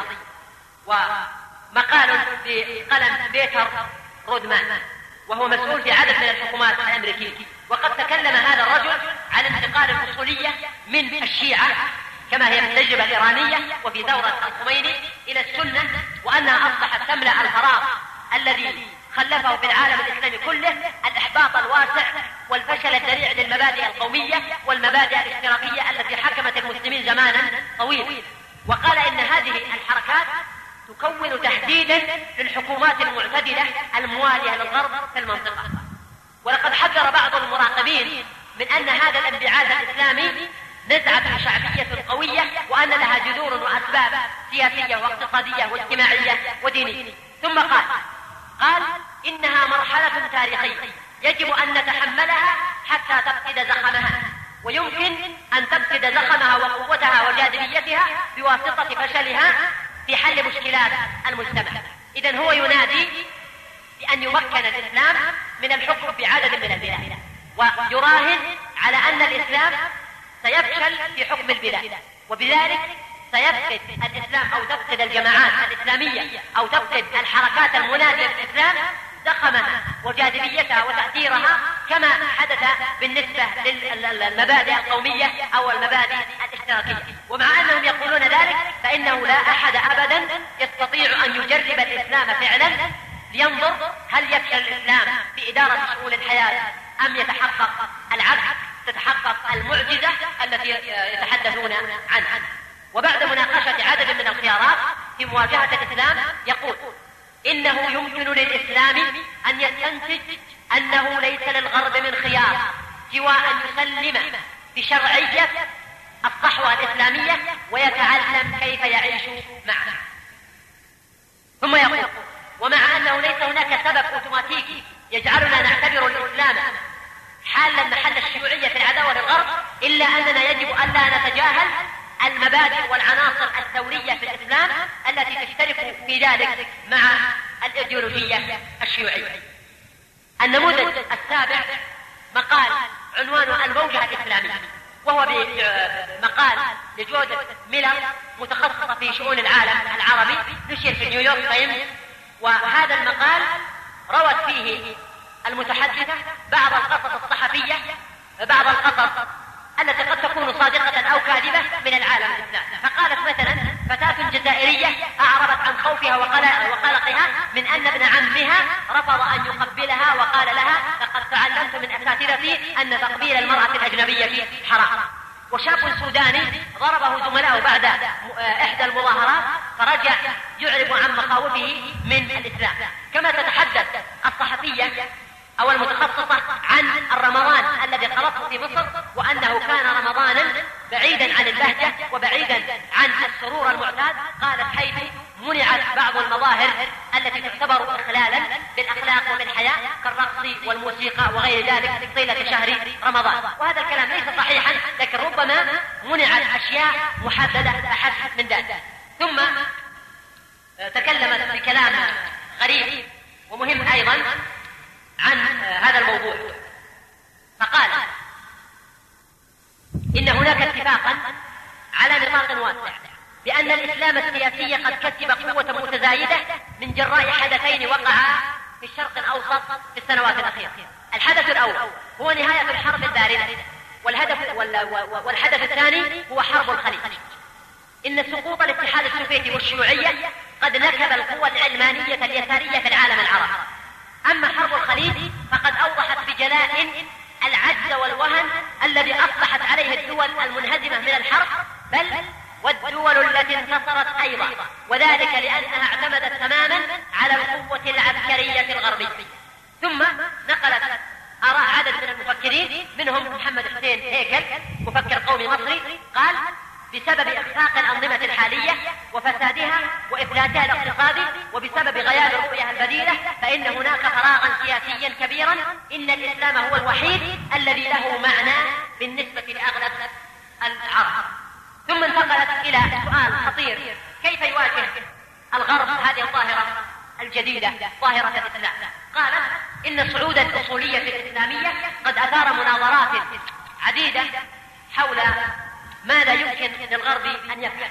ومقال بقلم بيتر رودمان، وهو مسؤول في عدد من الحكومات الأمريكية. وقد تكلم هذا الرجل عن انتقال الأصولية من الشيعة كما هي في التجربة الإيرانية وفي دورة الخميني إلى السنة، وأنها أصبحت تملأ الفراغ الذي خلفه في العالم الإسلامي كله الإحباط الواسع والفشل الذريع للمبادئ القومية والمبادئ الاشتراكية التي حكمت المسلمين زمانا طويلا. وقال إن هذه الحركات تكون تهديدا للحكومات المعتدلة الموالية للغرب في المنطقة، ولقد حذر بعض المراقبين من أن هذا الانبعاث الإسلامي نزعة شعبية قوية، وأن لها جذور وأسباب سياسية واقتصادية واجتماعية ودينية. ثم قال إنها مرحلة تاريخية يجب أن نتحملها حتى تفقد زخمها، ويمكن أن تفقد زخمها وقوتها وجاذبيتها بواسطة فشلها في حل مشكلات المجتمع. إذن هو ينادي بأن يمكن الإسلام من الحكم في عدد من البلاد، ويراهن على أن الإسلام سيفشل في حكم البلاد، وبذلك سيفقد الإسلام أو تفقد الجماعات الإسلامية أو تفقد الحركات المنادية بالإسلام زخمها وجاذبيتها وتأثيرها كما حدث بالنسبة للمبادئ القومية أو المبادئ الاشتراكية. ومع أنهم يقولون ذلك فإنه لا أحد أبدا يستطيع أن يجرب الإسلام فعلا لينظر هل يفشل الإسلام في إدارة شؤون الحياة أم يتحقق العكس، تتحقق المعجزة التي يتحدثون عنها. وبعد مناقشة عدد من الخيارات في مواجهة الإسلام يقول إنه يمكن للإسلام أن يستنتج أنه ليس للغرب من خيار سوى أن يسلم بشرعية الصحوة الإسلامية ويتعلم كيف يعيش معها. ثم يقول ومع أنه ليس هناك سبب أوتوماتيكي يجعلنا نعتبر الإسلام حالا محل الشيوعية في العداوة للغرب، إلا أننا يجب ألا نتجاهل المبادئ والعناصر الثورية في الإسلام التي تشترك في ذلك مع الإيديولوجية الشيوعية. النموذج السابع مقال عنوانه الموجة الإسلامية، وهو مقال لجودة ميلر متخصصة في شؤون العالم العربي، نشر في نيويورك تايمز. وهذا المقال روت فيه المتحدثة بعض القصص الصحفية، بعض القصص التي قد تكون صادقة أو كاذبة من العالم الإسلامي. فقالت مثلا فتاة جزائرية أعربت عن خوفها وقلقها من أن ابن عمها رفض أن يقبلها وقال لها لقد تعلمت من أساتذتي أن تقبيل المرأة الأجنبية حرام. وشاب سوداني ضربه زملائه بعد إحدى المظاهرات فرجع يعرب عن مخاوفه من الإسلام. كما تتحدث الصحفية أو المتخصصة عن الرمضان الذي قضته في مصر، وأنه كان رمضانا بعيدا عن البهجة وبعيدا عن السرور المعتاد. قالت حيث منعت بعض المظاهر التي تعتبر إخلالا بالأخلاق وبالحياة كالرقص والموسيقى وغير ذلك طيلة شهر رمضان. وهذا الكلام ليس صحيحا، لكن ربما منعت أشياء محددة أحس من ذلك. ثم تكلمت بكلام غريب ومهم أيضا عن هذا الموضوع، فقال إن هناك اتفاقا على نطاق واسع بأن الإسلام السياسي قد كسب قوة متزايدة من جراء حدثين وقعا في الشرق الأوسط في السنوات الأخيرة. الحدث الأول هو نهاية الحرب الباردة، والحدث الثاني هو حرب الخليج. إن سقوط الاتحاد السوفيتي والشيوعية قد نكب القوة العلمانية اليسارية في العالم العربي. أما حرب الخليج فقد أوضحت بجلاء العجز والوهن الذي أصبحت عليه الدول المنهزمة من الحرب، بل والدول التي انتصرت أيضا، وذلك لأنها اعتمدت تماما على القوة العسكرية الغربية. ثم نقلت آراء عدد من المفكرين منهم محمد حسين هيكل مفكر قومي مصري، قال بسبب إخفاق الأنظمة الحالية وفسادها وإفلاتها الاقتصادي وبسبب غياب الرؤية البديلة فإن هناك فراغا سياسيا كبيرا، إن الإسلام هو الوحيد الذي له معنى بالنسبة لأغلب العرب. ثم انتقلت إلى سؤال خطير: كيف يواجه الغرب هذه الظاهرة الجديدة ظاهرة الإسلام؟ قالت إن صعود الأصولية الإسلامية قد أثار مناظرات عديدة حول ماذا يمكن للغرب أن يفعل.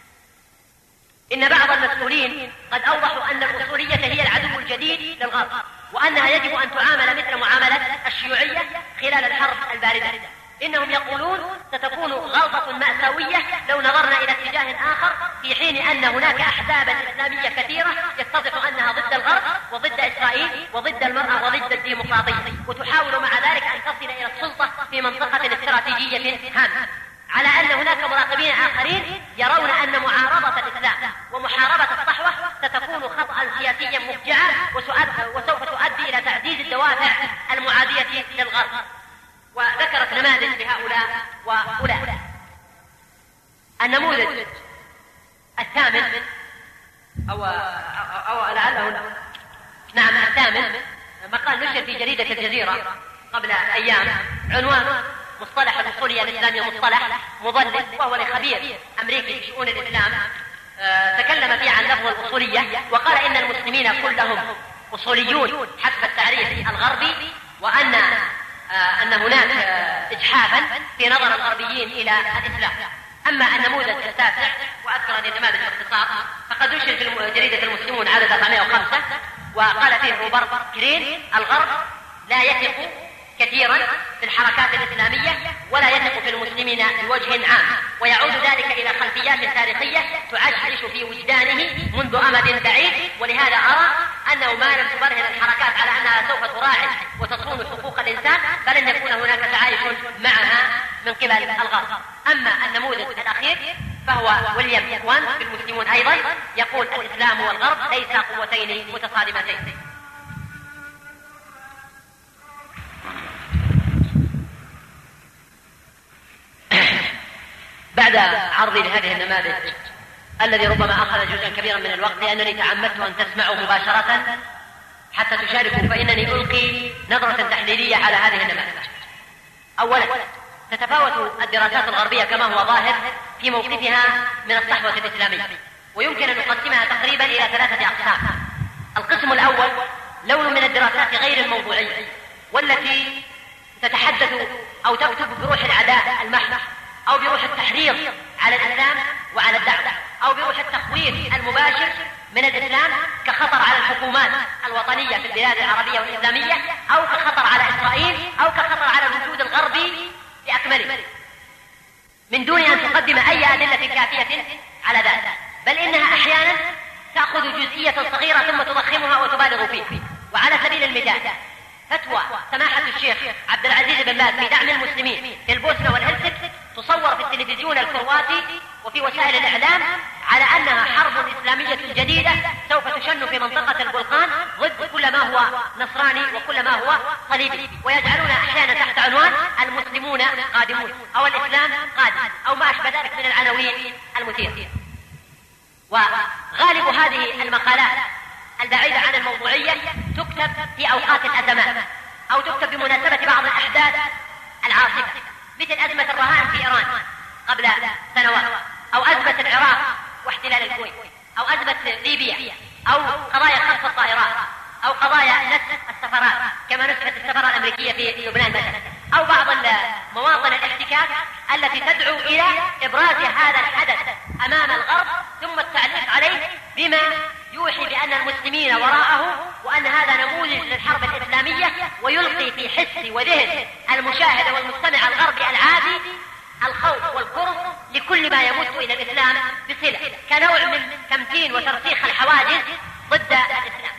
إن بعض المسؤولين قد أوضحوا أن الأصولية هي العدو الجديد للغرب، وأنها يجب أن تعامل مثل معاملة الشيوعية خلال الحرب الباردة. إنهم يقولون ستكون غلطة مأساوية لو نظرنا إلى اتجاه آخر، في حين أن هناك أحزابا إسلامية كثيرة يتضح أنها ضد الغرب وضد إسرائيل وضد المرأة وضد الديمقراطية، وتحاول مع ذلك أن تصل إلى السلطة في منطقة استراتيجية هامة. على أن هناك مراقبين آخرين يرون أن معارضة الإسلام ومحاربة الصحوة ستكون خطأ سياسيا مفجعا وسوف تؤدي إلى تعزيز الدوافع المعادية للغرب. وذكرت نماذج لهؤلاء وأولئك. النموذج الثامن أو لعله نعم الثامن مقال نشر في جريدة الجزيرة قبل أيام عنوان مصطلح الأصول الأصولية الإسلامية مصطلح مضلل، وهو لخبير أمريكي في شؤون الإسلام تكلم فيه عن لفظ الأصولية، وقال إن المسلمين كلهم أصوليون حسب التعريف الغربي، وأن هناك إجحافا في نظر الغربيين إلى الإسلام. أما النموذج التاسع، وأذكر هذه النماذج باختصار، فقد نشر في جريدة المسلمون عدد 405، وقال فيه روبرت جرين: الغرب لا يثق كثيرا في الحركات الإسلامية ولا يثق في المسلمين بوجه عام، ويعود ذلك إلى خلفيات تاريخية تعشعش في وجدانه منذ أمد بعيد، ولهذا أرى أنه ما لم تبرهن الحركات على أنها سوف تراعي وتصون حقوق الإنسان، فلن يكون هناك تعايش معها من قبل الغرب. أما النموذج الأخير فهو ويليام كوان في المسلمون أيضا، يقول: الإسلام والغرب ليس قوتين متصادمتين. بعد عرضي لهذه النماذج الذي ربما أخذ جزءا كبيرا من الوقت، لأنني تعمدت أن تسمعوا مباشرة حتى تشاركوا، فإنني ألقي نظرة تحليلية على هذه النماذج. أولا، تتفاوت الدراسات الغربية كما هو ظاهر في موقفها من الصحوة الإسلامية، ويمكن أن نقسمها تقريبا إلى 3 أقسام. القسم الأول لون من الدراسات غير الموضوعية، والتي تتحدث أو تكتب بروح العداء المحض، أو بروح التحريض على الإسلام وعلى الدعوة، أو بروح التخويف المباشر من الإسلام كخطر على الحكومات الوطنية في البلاد العربية والإسلامية، أو كخطر على إسرائيل، أو كخطر على الوجود الغربي بأكمله، من دون أن تقدم أي أدلة كافية على ذلك، بل إنها أحيانا تأخذ جزئية صغيرة ثم تضخمها وتبالغ فيها. وعلى سبيل المثال، فتوى سماحة الشيخ عبد العزيز بن باز في دعم المسلمين في البوسنة والهرسك تصور في التلفزيون الكرواتي وفي وسائل الإعلام على أنها حرب إسلامية جديدة سوف تشن في منطقة البلقان ضد كل ما هو نصراني وكل ما هو صليبي، ويجعلون أحيانا تحت عنوان المسلمون قادمون أو الإسلام قادم أو ما أشبه ذلك من العناوين المثيرة. وغالب هذه المقالات البعيدة عن الموضوعية تكتب في أوقات الأزمات، أو تكتب بمناسبة بعض الأحداث العاصفة، مثل أزمة الرهائن في إيران قبل سنوات، أو أزمة العراق واحتلال الكويت، أو أزمة ليبيا، أو قضايا خطف الطائرات، أو قضايا نسف السفارات كما نسفت السفارة الأمريكية في لبنان مثلا، أو بعض مواطن الاحتكاك التي تدعو إلى إبراز هذا الحدث أمام الغرب ثم التعليق عليه بما يوحي بأن المسلمين وراءه، وأن هذا نموذج للحرب الإسلامية، ويلقي في حس وذهن المشاهد والمستمع الغربي العادي الخوف والكره لكل ما يمت إلى الإسلام بصلة، كنوع من تمتين وترسيخ الحواجز ضد الإسلام.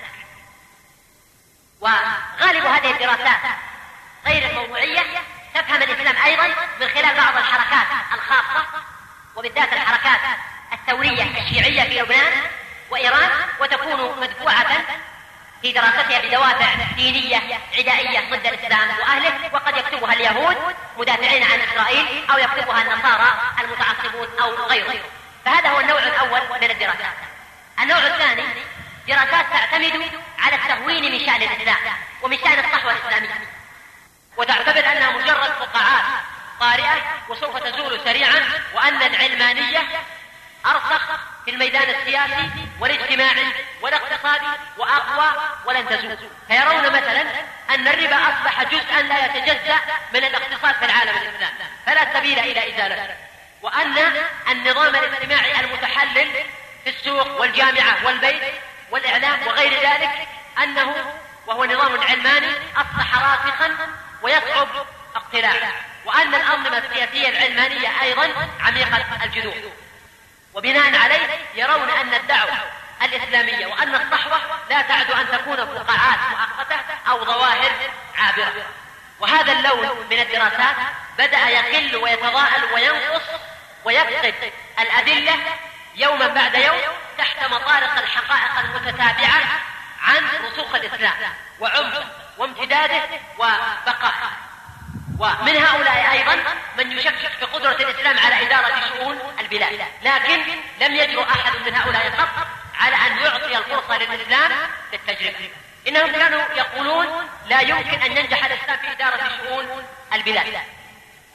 وغالب هذه الدراسات غير الموضوعية تفهم الإسلام أيضا من خلال بعض الحركات الخاصة، وبالذات الحركات الثورية الشيعية في لبنان وإيران، وتكون مدفوعة في دراستها بدوافع دينية عدائية ضد الإسلام وأهله، وقد يكتبها اليهود مدافعين عن إسرائيل، أو يكتبها النصارى المتعصبون أو غيره. فهذا هو النوع الأول من الدراسات. النوع الثاني دراسات تعتمد على التهوين من شأن الإسلام ومن شأن الصحوة الإسلامية، وتعتبر أنها مجرد فقاعات طارئة وسوف تزول سريعا، وأن العلمانية أرسخ في الميدان السياسي والاجتماعي والاقتصادي وأقوى ولن تزول. فيرون مثلا أن الربا أصبح جزءا لا يتجزأ من الاقتصاد في العالم الإسلامي فلا سبيل إلى إزالته، وأن النظام الاجتماعي المتحلل في السوق والجامعة والبيت والإعلام وغير ذلك أنه وهو نظام علماني أصبح راسخا ويصعب اقتلاعه، وأن الأنظمة السياسية العلمانية أيضا عميقة الجذور. وبناء عليه يرون أن الدعوة الإسلامية وأن الصحوة لا تعد أن تكون فقاعات مؤقتة أو ظواهر عابرة. وهذا اللون من الدراسات بدأ يقل ويتضاءل وينقص ويفقد الأدلة يوما بعد يوم تحت مطارق الحقائق المتتابعة عن رسوخ الإسلام وعمقه وامتداده وبقائه. ومن هؤلاء أيضا من يشكك في قدرة الإسلام على إدارة شؤون البلاد، لكن لم يجرؤ أحد من هؤلاء قط على أن يعطي الفرصة للإسلام للتجربة. إنهم كانوا يقولون لا يمكن أن ينجح الإسلام في إدارة شؤون البلاد.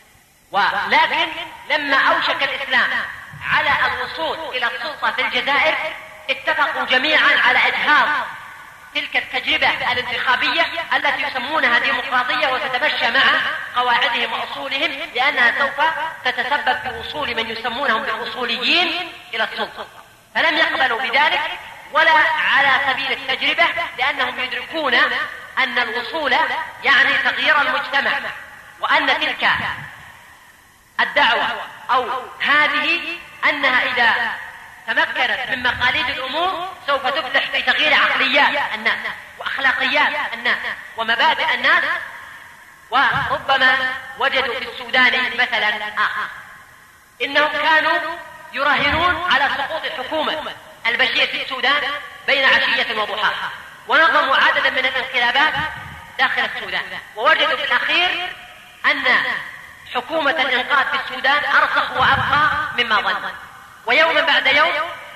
ولكن لما أوشك الإسلام على الوصول إلى السلطة في الجزائر اتفقوا جميعا على إجهاض تلك التجربة الانتخابية التي يسمونها ديمقراطية وتتمشى مع قواعدهم وأصولهم، لأنها سوف تتسبب في وصول من يسمونهم بالأصوليين إلى السلطة. فلم يقبلوا بذلك ولا على سبيل التجربة، لأنهم يدركون أن الوصول يعني تغيير المجتمع، وأن تلك الدعوة أو هذه أنها إذا تمكنت من مقاليد الأمور سوف تفتح في تغيير عقليات الناس وأخلاقيات الناس ومبادئ الناس. وربما وجدوا في السودان مثلا آخر، إنهم كانوا يراهنون على سقوط حكومة البشير في السودان بين عشية وضحاها، ونظموا عددا من الانقلابات داخل السودان، ووجدوا في الأخير أن حكومة الإنقاذ في السودان أرسخ وأبقى مما ظن، ويوما بعد يوم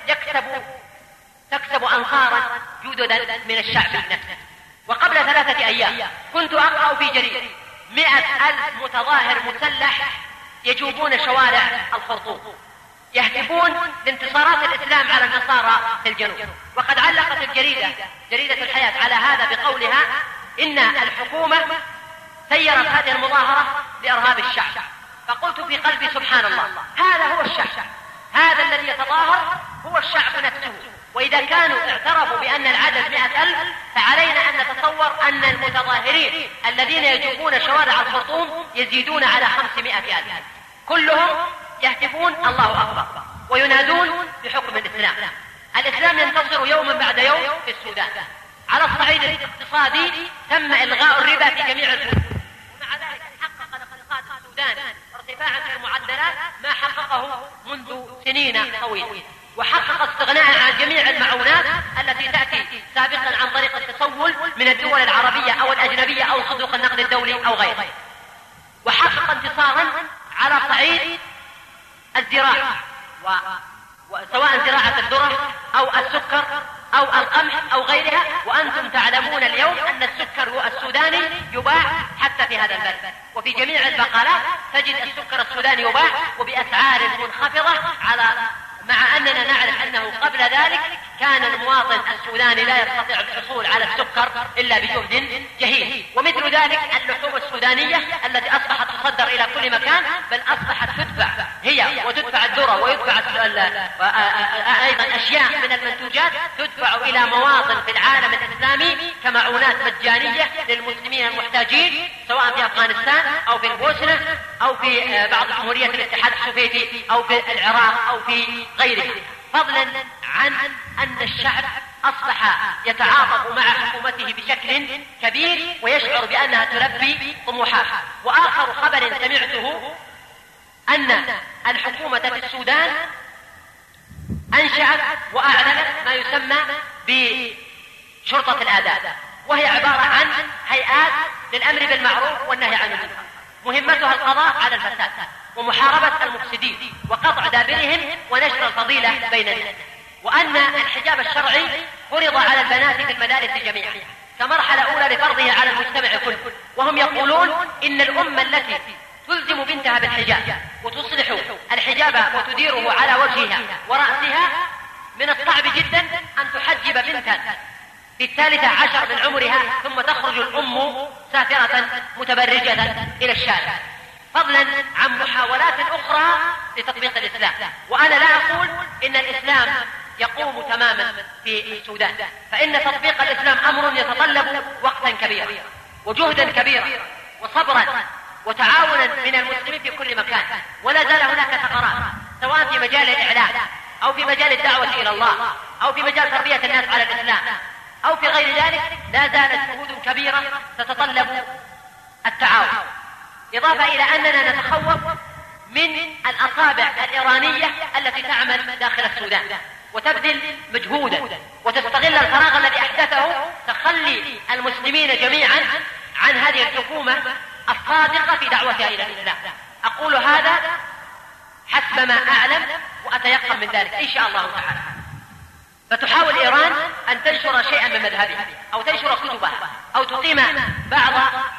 تكسب أنصارا جددا من الشعب نفسه. وقبل 3 أيام كنت أقرأ في جريدة 100,000 متظاهر مسلح يجوبون شوارع الخرطوم يهتفون لانتصارات الإسلام على النصارى في الجنوب. وقد علقت جريدة الحياة على هذا بقولها إن الحكومة سيرت هذه المظاهرة لإرهاب الشعب. فقلت في قلبي سبحان الله، هذا هو الشعب، هذا الذي يتظاهر هو الشعب نفسه. وإذا كانوا اعترفوا بأن العدد 100,000 فعلينا أن نتصور أن المتظاهرين الذين يجوبون شوارع الخرطوم يزيدون على 500,000، كلهم يهتفون الله أكبر وينادون بحكم الإسلام. الإسلام ينتصر يوما بعد يوم في السودان. على الصعيد الاقتصادي تم إلغاء الربا في جميع البنوك، ومع ذلك حقق الاقتصاد السوداني ارتفاعا في المعدلات ما حققه منذ سنين طويلة، وحقق استغناء عن جميع المعونات التي تأتي سابقا عن طريق التسول من الدول العربية أو الأجنبية أو صندوق النقد الدولي أو غيره، وحقق انتصارا على صعيد الزراعة، وسواء زراعة الذرة أو السكر أو القمح أو غيرها. وأنتم تعلمون اليوم أن السكر السوداني يباع حتى في هذا البلد، وفي جميع البقالات تجد السكر السوداني يباع وبأسعار منخفضة، مع أننا نعرف أنه قبل ذلك كان المواطن السوداني لا يستطيع الحصول على السكر إلا بجهد جهيد. ومثل ذلك اللحوم السودانية التي أصبحت تصدر إلى كل مكان، بل أصبحت تدفع هي وتدفع الذرة ويدفع أيضا أشياء من المنتوجات تدفع إلى مواطن في العالم الإسلامي كمعونات مجانية للمسلمين المحتاجين، سواء في أفغانستان أو في البوسنة أو في بعض جمهورية الاتحاد السوفيتي أو في العراق أو في غيره، فضلا عن أن الشعب أصبح يتعاطف مع حكومته بشكل كبير ويشعر بأنها تلبي طموحاته. وآخر خبر سمعته أن الحكومة في السودان أنشأت وأعلنت ما يسمى بشرطة الآداب، وهي عبارة عن هيئات للأمر بالمعروف والنهي عن المنكر، مهمتها القضاء على الفساد ومحاربة المفسدين وقطع دابرهم ونشر الفضيلة بين الناس. وأن الحجاب الشرعي فرض على البنات في المدارس جميعا كمرحلة أولى لفرضه على المجتمع كله، وهم يقولون إن الأمة التي تلزم بنتها بالحجاب وتصلح الحجاب وتديره على وجهها ورأسها من الصعب جدا أن تحجب بنتا في 13 من عمرها ثم تخرج الأم سافرة متبرجة إلى الشارع، فضلا عن محاولات أخرى لتطبيق الإسلام. وأنا لا أقول إن الإسلام يقوم تماما في السودان، فإن تطبيق الإسلام أمر يتطلب وقتا كبيرا وجهدا كبيرا وصبرا وتعاونا من المسلمين في كل مكان. ولا زال هناك ثغرات سواء في مجال الإعلام أو في مجال الدعوة إلى الله أو في مجال تربية الناس على الإسلام أو في غير ذلك، لا زالت جهود كبيرة تتطلب التعاون. إضافة إلى أننا نتخوف من الأصابع الإيرانية التي تعمل داخل السودان وتبذل مجهودا وتستغل الفراغ الذي أحدثه تخلي المسلمين جميعا عن هذه الحكومة الصادقة في دعوتها إلى الإسلام. أقول هذا حسب ما أعلم وأتيقن من ذلك إن شاء الله تعالى. فتحاول إيران أن تنشر شيئا من مذهبها أو تنشر كتبها أو تقيم بعض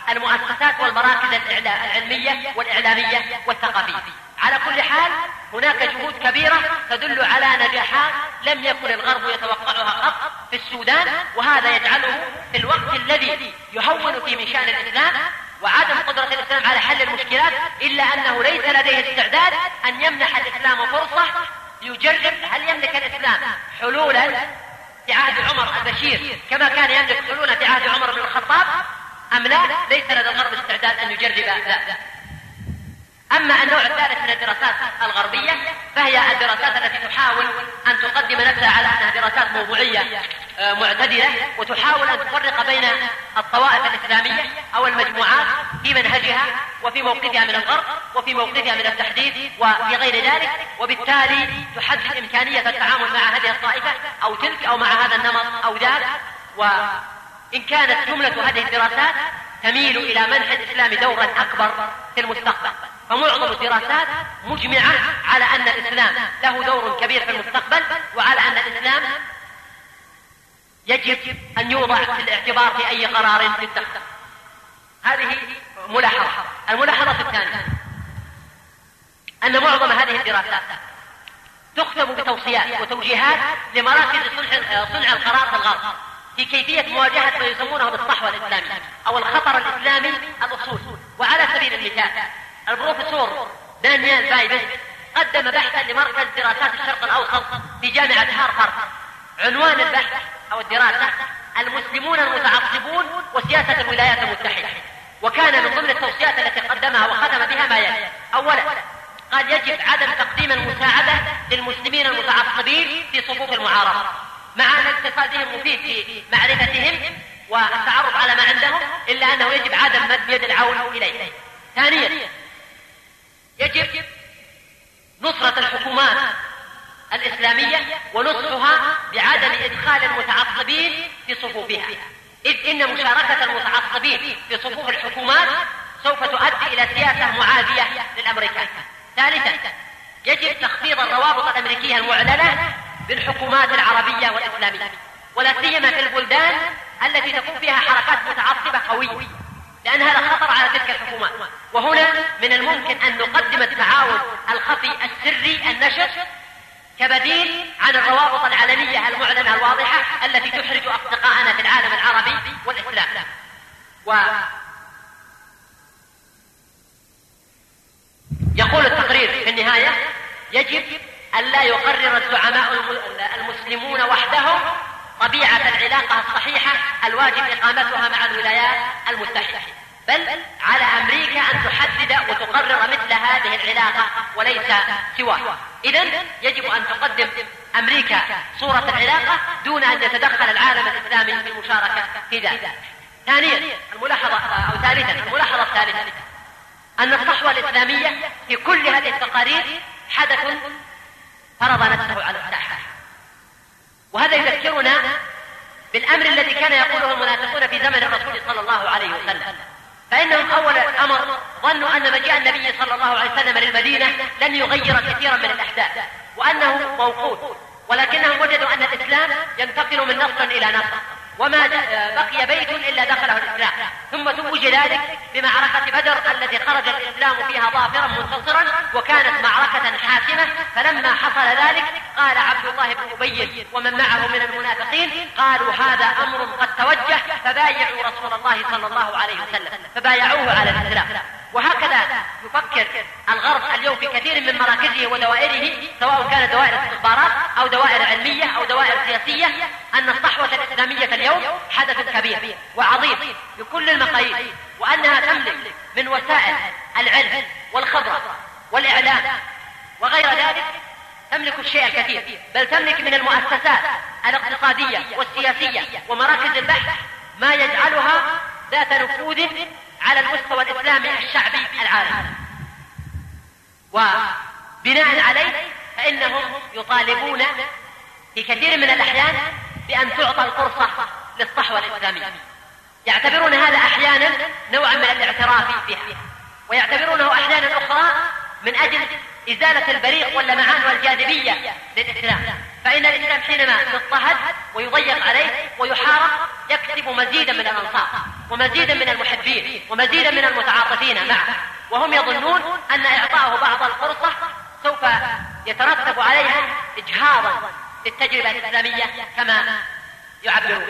المؤسسات والمراكز العلمية والإعلامية والثقافية. على كل حال هناك جهود كبيرة تدل على نجاحات لم يكن الغرب يتوقعها قط في السودان، وهذا يجعله في الوقت الذي يهون فيه من شأن الإسلام وعدم قدرة الإسلام على حل المشكلات، إلا أنه ليس لديه استعداد أن يمنح الإسلام فرصة يجرب هل يملك الإسلام حلولا في عهد عمر البشير كما كان يملك حلولا في عهد عمر بن الخطاب أم لا. ليس لدى الغرب استعداد أن يجرب ذلك. أما النوع الثالث من الدراسات الغربية فهي الدراسات التي تحاول أن تقدم نفسها على أنها دراسات موضوعية معتدلة، وتحاول أن تفرق بين الطوائف الإسلامية أو المجموعات في منهجها وفي موقفها من الغرب وفي موقفها من التحديث وفي غير ذلك، وبالتالي تحدد إمكانية التعامل مع هذه الطائفة أو تلك أو مع هذا النمط أو ذاك. وإن كانت جملة هذه الدراسات تميل إلى منح الإسلام دورا أكبر في المستقبل، فمعظم الدراسات مجمعة على أن الإسلام له دور كبير في المستقبل، وعلى أن الإسلام يجب أن يوضع في الاعتبار في أي قرار يتخذ. هذه ملاحظة. الملاحظة الثانية أن معظم هذه الدراسات تختم بتوصيات وتوجيهات لمراكز صنع القرار في الغرب في كيفية مواجهة ما يسمونه بالصحوة الإسلامية أو الخطر الإسلامي الأصول. وعلى سبيل المثال البروفيسور دانيال بايبل قدم بحثا لمركز دراسات الشرق الأوسط في جامعة هارفارد. عنوان البحث أو الدراسة المسلمون المتعصبون وسياسة الولايات المتحدة. وكان من ضمن التوصيات التي قدمها وختم بها ما يلي: أولا، قال يجب عدم تقديم المساعدة للمسلمين المتعصبين في صفوف المعارضة، مع أن الاتصال بهم مفيد في معرفتهم والتعرف على ما عندهم، إلا أنه يجب عدم مد يد العون إليه. ثانيا، يجب نصرة الحكومات الإسلامية ونصحها بعدم إدخال المتعصبين في صفوفها، إذ إن مشاركة المتعصبين في صفوف الحكومات سوف تؤدي إلى سياسة معادية للأمريكان. ثالثا، يجب تخفيض الروابط الأمريكية المعلنة بالحكومات العربية والإسلامية، ولا سيما في البلدان التي تكون فيها حركات متعصبة قوية، لأن هذا خطر على تلك الحكومات. وهنا من الممكن أن نقدم التعاون الخفي السري النشط كبديل عن الروابط العلنية المعلنة الواضحة التي تحرج أصدقائنا في العالم العربي والإسلام. يقول التقرير في النهاية: يجب أن لا يقرر الزعماء المسلمون وحدهم طبيعة العلاقة الصحيحة الواجب إقامتها مع الولايات المتحدة، بل على أمريكا أن تحدد وتقرر مثل هذه العلاقة وليس سواها. إذن يجب أن تقدم أمريكا صورة العلاقة دون أن يتدخل العالم الإسلامي بالمشاركة في ذلك. ثالثا، الملاحظة الثالثة أن الصحوة الإسلامية في كل هذه التقارير حدث فرض نفسه على الساحة، وهذا يذكرنا بالأمر الذي كان يقوله المنافقون في زمن الرسول صلى الله عليه وسلم، فإنهم أول الأمر ظنوا أن مجيء النبي صلى الله عليه وسلم للمدينة لن يغير كثيرا من الأحداث وأنه موقوت، ولكنهم وجدوا أن الإسلام ينتقل من نصر إلى نصر، وما بقي بيت إلا دخله الإسلام. ثم توج ذلك بمعركة بدر التي خرج الإسلام فيها ظافرا منتصرا، وكانت معركة حاسمة. فلما حصل ذلك قال عبد الله بن أبي ومن معه من المنافقين: قالوا هذا أمر قد توجه فبايعوا رسول الله صلى الله عليه وسلم، فبايعوه على الإسلام. وهكذا يفكر الغرب اليوم في كثير من مراكزه ودوائره، سواء كانت دوائر استخبارات أو دوائر علمية أو دوائر سياسية، أن الصحوة الإسلامية اليوم حدث كبير وعظيم بكل المقاييس، وأنها تملك من وسائل العلم والخبرة والإعلام وغير ذلك، تملك الشيء الكثير، بل تملك من المؤسسات الاقتصادية والسياسية ومراكز البحث ما يجعلها ذات نفوذ على المستوى الإسلامي الشعبي العالمي. وبناء عليه فإنهم يطالبون في كثير من الأحيان بأن تعطى الفرصة للصحوة الإسلامية، يعتبرون هذا أحيانا نوعا من الاعتراف بها، ويعتبرونه أحيانا أخرى من أجل إزالة البريق واللمعان والجاذبية للإسلام. فإن الإسلام حينما يضطهد ويضيق عليه ويحارب يكسب مزيدا من الأنصار، ومزيدا من المحبين ومزيدا من المتعاطفين معه، وهم يظنون أن إعطاءه بعض الفرصة سوف يترتب عليها إجهاضا للتجربة الإسلامية كما يعبرون.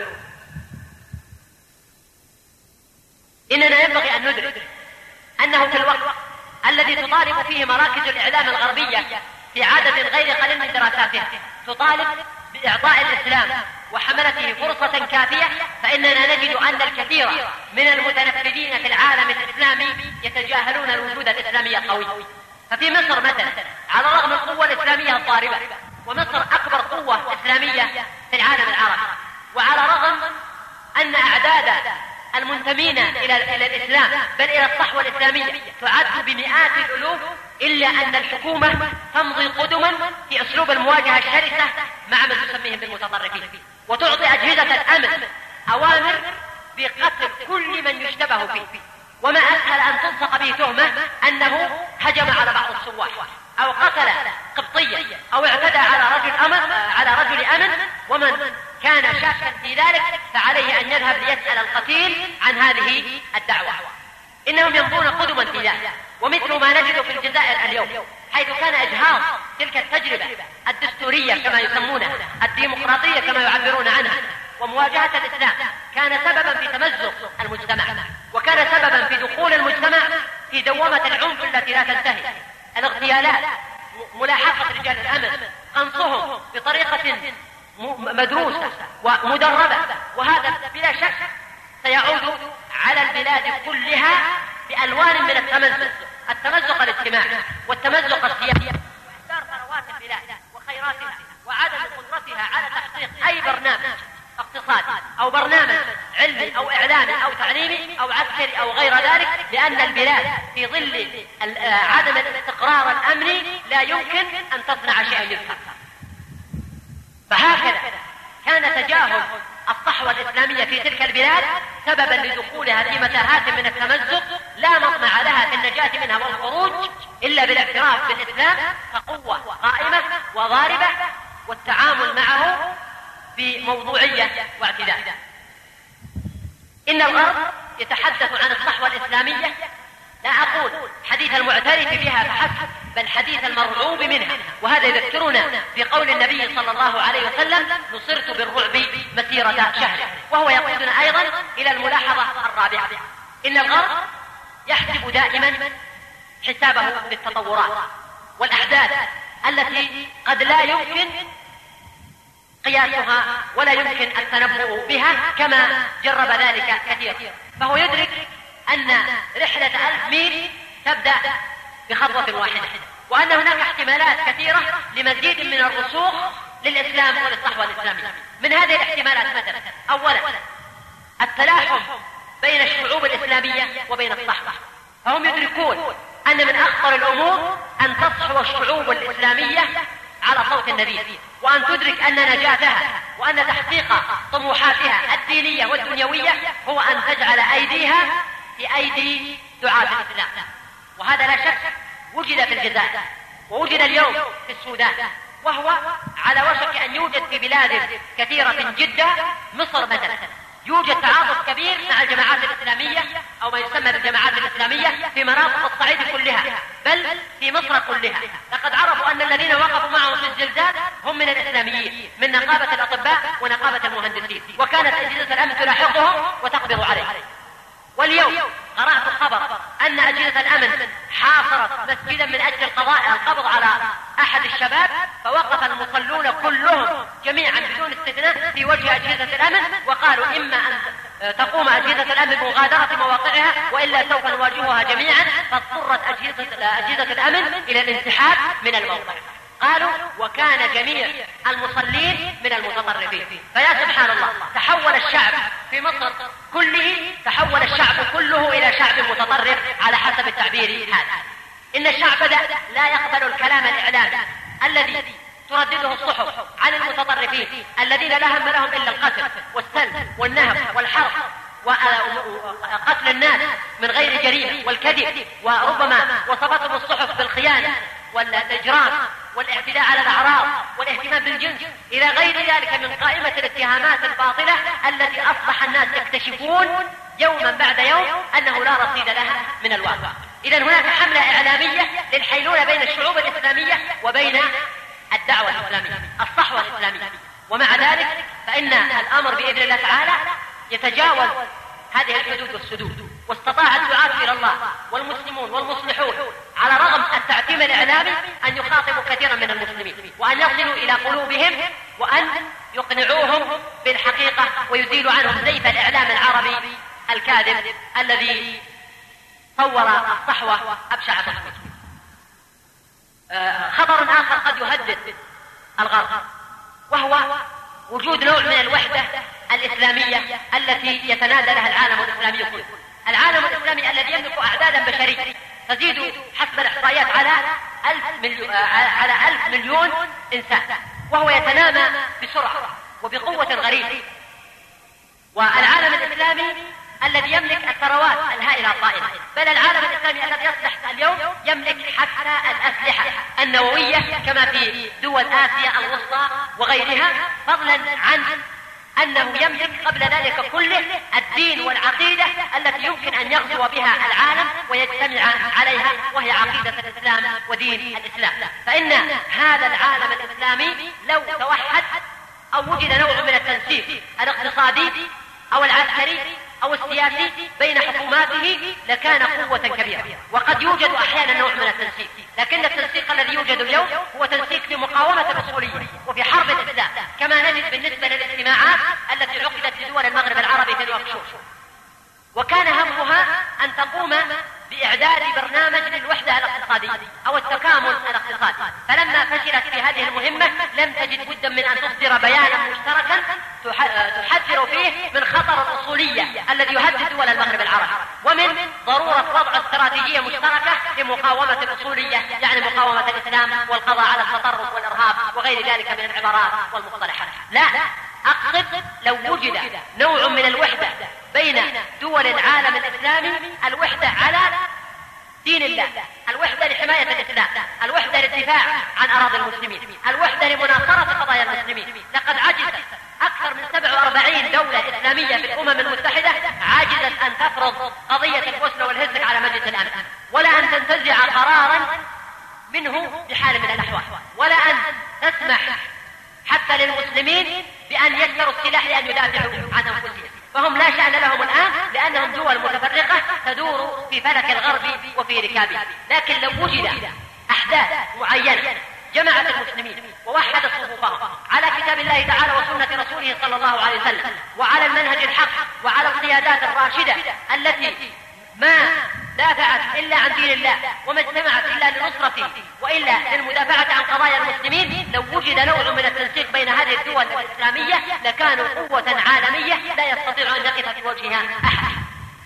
إننا ينبغي أن ندرك أنه في الوقت الذي تطالب فيه مراكز الإعلام الغربية في عدد غير قليل من دراساتها تطالب بإعطاء الإسلام وحملته فرصة كافية، فإننا نجد أن الكثير من المتنفذين في العالم الإسلامي يتجاهلون الوجود الإسلامي القوي. ففي مصر مثلا، على الرغم من القوة الإسلامية الضاربة، ومصر أكبر قوة إسلامية في العالم العربي، وعلى الرغم أن أعداد المنتمين إلى الإسلام بل إلى الصحوة الإسلامية تعد بمئات الألوف، إلا أن الحكومة تمضي قدما في أسلوب المواجهة الشرسة مع من تسميهم بالمتطرفين، وتعطي أجهزة الأمن أوامر بقتل كل من يشتبه فيه. وما أسهل أن تلصق به تهمة أنه هجم على بعض السواح أو قتل قبطيا أو اعتدى على رجل أمن، ومن كان شاكا في ذلك فعليه أن يذهب ليسأل القتيل عن هذه الدعوة. إنهم يمضون قدما في ذلك، ومثل ما نجد في الجزائر اليوم، حيث كان إجهاض تلك التجربة الدستورية كما يسمونها، الديمقراطية كما يعبرون عنها، ومواجهة الإسلام كان سببا في تمزق المجتمع، وكان سببا في دخول المجتمع في دوامة العنف التي لا تنتهي، الاغتيالات، ملاحقة رجال الأمن، قنصهم بطريقة مدروسة ومدربة، وهذا بلا شك سيعود على البلاد كلها بألوان من التمزق الاجتماعي والتمزق السياسي، وإهدار ثروات البلاد وخيراتها وعدم قدرتها على تحقيق أي برنامج اقتصادي أو برنامج علمي أو إعلامي أو تعليمي أو عسكري أو غير ذلك، لأن البلاد في ظل عدم الاستقرار الأمني لا يمكن أن تصنع شيئا يذكر. فهكذا كان تجاهل الصحوة الإسلامية في تلك البلاد سببا لدخولها في متاهات من التمزق لا مطمع لها في النجاة منها والخروج إلا بالاعتراف بالإسلام كقوة قائمة وضاربة، والتعامل معه بموضوعية واعتدال. إن الغرب يتحدث عن الصحوة الإسلامية، لا أقول حديث المعترف بها فحسب، بل حديث المرعوب منها، وهذا يذكرنا بقول النبي صلى الله عليه وسلم: نصرت بالرعب مسيرة شهر. وهو يقودنا أيضا إلى الملاحظة الرابعة: إن الغرب يحسب دائما حسابه للتطورات والأحداث التي قد لا يمكن قياسها ولا يمكن التنبؤ بها، كما جرب ذلك كثير. فهو يدرك أن رحلة 1000 ميل تبدأ بخطوة واحدة، وأن هناك احتمالات كثيرة لمزيد من الرسوخ للإسلام وللصحوة الإسلامية. من هذه الاحتمالات مثلا: أولا التلاحم بين الشعوب الإسلامية وبين الصحوة، فهم يدركون أن من أخطر الأمور أن تصحو الشعوب الإسلامية على صوت النبي، وأن تدرك أن نجاتها وأن تحقيق طموحاتها الدينية والدنيوية هو أن تجعل أيديها في أيدي دعاة الإسلام. وهذا لا شك وجد في الجزائر، ووجد اليوم في السودان، وهو على وشك أن يوجد في بلاد كثيرة جدا. مصر مثلا يوجد تعاطف كبير مع الجماعات الإسلامية أو ما يسمى بالجماعات الإسلامية في مناطق الصعيد كلها، بل في مصر كلها. لقد عرفوا أن الذين وقفوا معهم في الزلزال هم من الإسلاميين، من نقابة الأطباء ونقابة المهندسين، وكانت أجهزة الأمن تلاحقهم وتقبض عليهم. واليوم قرأت الخبر أن أجهزة الأمن حاصرت مسجدا من أجل القبض على أحد الشباب، فوقف المصلون كلهم جميعا بدون استثناء في وجه أجهزة الأمن، وقالوا: إما أن تقوم أجهزة الأمن بمغادرة مواقعها وإلا سوف نواجهها جميعا. فاضطرت أجهزة الأمن إلى الانسحاب من الموقع. قالوا: وكان جميع المصلين من المتطرفين. فيا سبحان الله، تحول الشعب في مصر تحول الشعب كله إلى شعب متطرف على حسب التعبير هذا. إن الشعب بدأ لا يقبل الكلام الإعلامي الذي تردده الصحف عن المتطرفين الذين لا هم لهم إلا القتل والسلب والنهب والحرب وقتل الناس من غير جريمة والكذب، وربما وصفتهم الصحف بالخيانة والإجرام والاعتداء على الأعراض والاهتمام بالجنس إلى غير ذلك من قائمة الاتهامات الباطلة التي أصبح الناس يكتشفون يوما بعد يوم أنه لا رصيد لها من الواقع. إذن هناك حملة إعلامية للحيلولة بين الشعوب الإسلامية وبين الدعوة الإسلامية، الصحوة الإسلامية. ومع ذلك فإن الأمر بإذن الله تعالى يتجاوز هذه الحدود والسدود، واستطاع الدعاة إلى الله والمسلمون والمصلحون على رغم التعتيم الإعلامي أن يخاطبوا كثيرا من المسلمين، وأن يصلوا إلى قلوبهم، وأن يقنعوهم بالحقيقة ويزيلوا عنهم زيف الإعلام العربي الكاذب الذي صور الصحوة أبشع تصوير. خبر آخر قد يهدد الغرب، وهو وجود نوع من الوحدة الإسلامية التي يتنادى لها العالم الإسلامي كله. العالم الإسلامي الذي يملك أعدادا بشرية تزيد حسب الإحصائيات على 1000 مليون إنسان، وهو يتنامى بسرعة وبقوة غريبة. والعالم الإسلامي الذي يملك الثروات الهائلة الطائلة، بل العالم الإسلامي الذي يصلح اليوم يملك حتى الأسلحة النووية كما في دول آسيا الوسطى وغيرها، فضلا عن أنه يملك قبل ذلك كله الدين والعقيدة التي يمكن أن يغزو بها العالم ويجتمع عليها، وهي عقيدة الإسلام ودين الإسلام. فإن هذا العالم الإسلامي لو توحد أو وجد نوع من التنسيق الاقتصادي أو العسكري أو السياسي بين حكوماته لكان قوة كبيرة. وقد يوجد أحيانا نوع من التنسيق، لكن التنسيق الذي يوجد اليوم هو تنسيق في مقاومة الأصولية وفي حرب الإسلام، كما نجد بالنسبة للاجتماعات التي عقدت في دول المغرب العربي في نواكشوط، وكان همها أن تقوم بإعداد برنامج للوحدة الاقتصادية أو التكامل الاقتصادي. فلما فشلت في هذه المهمة لم تجد بدا من أن تصدر بيانا مشتركا تحذر فيه من خطر الأصولية الذي يهدد دول المغرب العربي، ومن ضرورة وضع استراتيجية مشتركة لمقاومة الأصولية، يعني مقاومة الإسلام والقضاء على التطرف والإرهاب وغير ذلك من العبارات والمصطلحات. لا، أقصد لو وجد نوع من الوحدة بين دول العالم الإسلامي، الوحدة على دين الله، الوحدة لحماية الإسلام، الوحدة للدفاع عن أراضي المسلمين، الوحدة لمناصرة قضايا المسلمين. لقد عجزت أكثر من 47 دولة إسلامية في الأمم المتحدة عاجزت أن تفرض قضية البوسنة والهرسك على مجلس الأمن، ولا أن تنتزع قرارا منه بحال من الأحوال، ولا أن تسمح حتى للمسلمين بأن يشتروا السلاح لأن يدافعوا عن أنفسهم. فهم لا شأن لهم الآن لأنهم دول متفرقة تدور في فلك الغرب وفي ركابه. لكن لو وجد أحداث معينة جمعت المسلمين ووحدت صفوفهم على كتاب الله تعالى وسنة رسوله صلى الله عليه وسلم، وعلى المنهج الحق وعلى القيادات الراشدة التي ما دافعت إلا عن دين الله وما اجتمعت إلا لنصرته وإلا للمدافعة عن قضايا المسلمين، لو وجد نوع من التنسيق بين هذه الدول الإسلامية لكانوا قوة عالمية لا يستطيع أن يقف في وجهها أحد.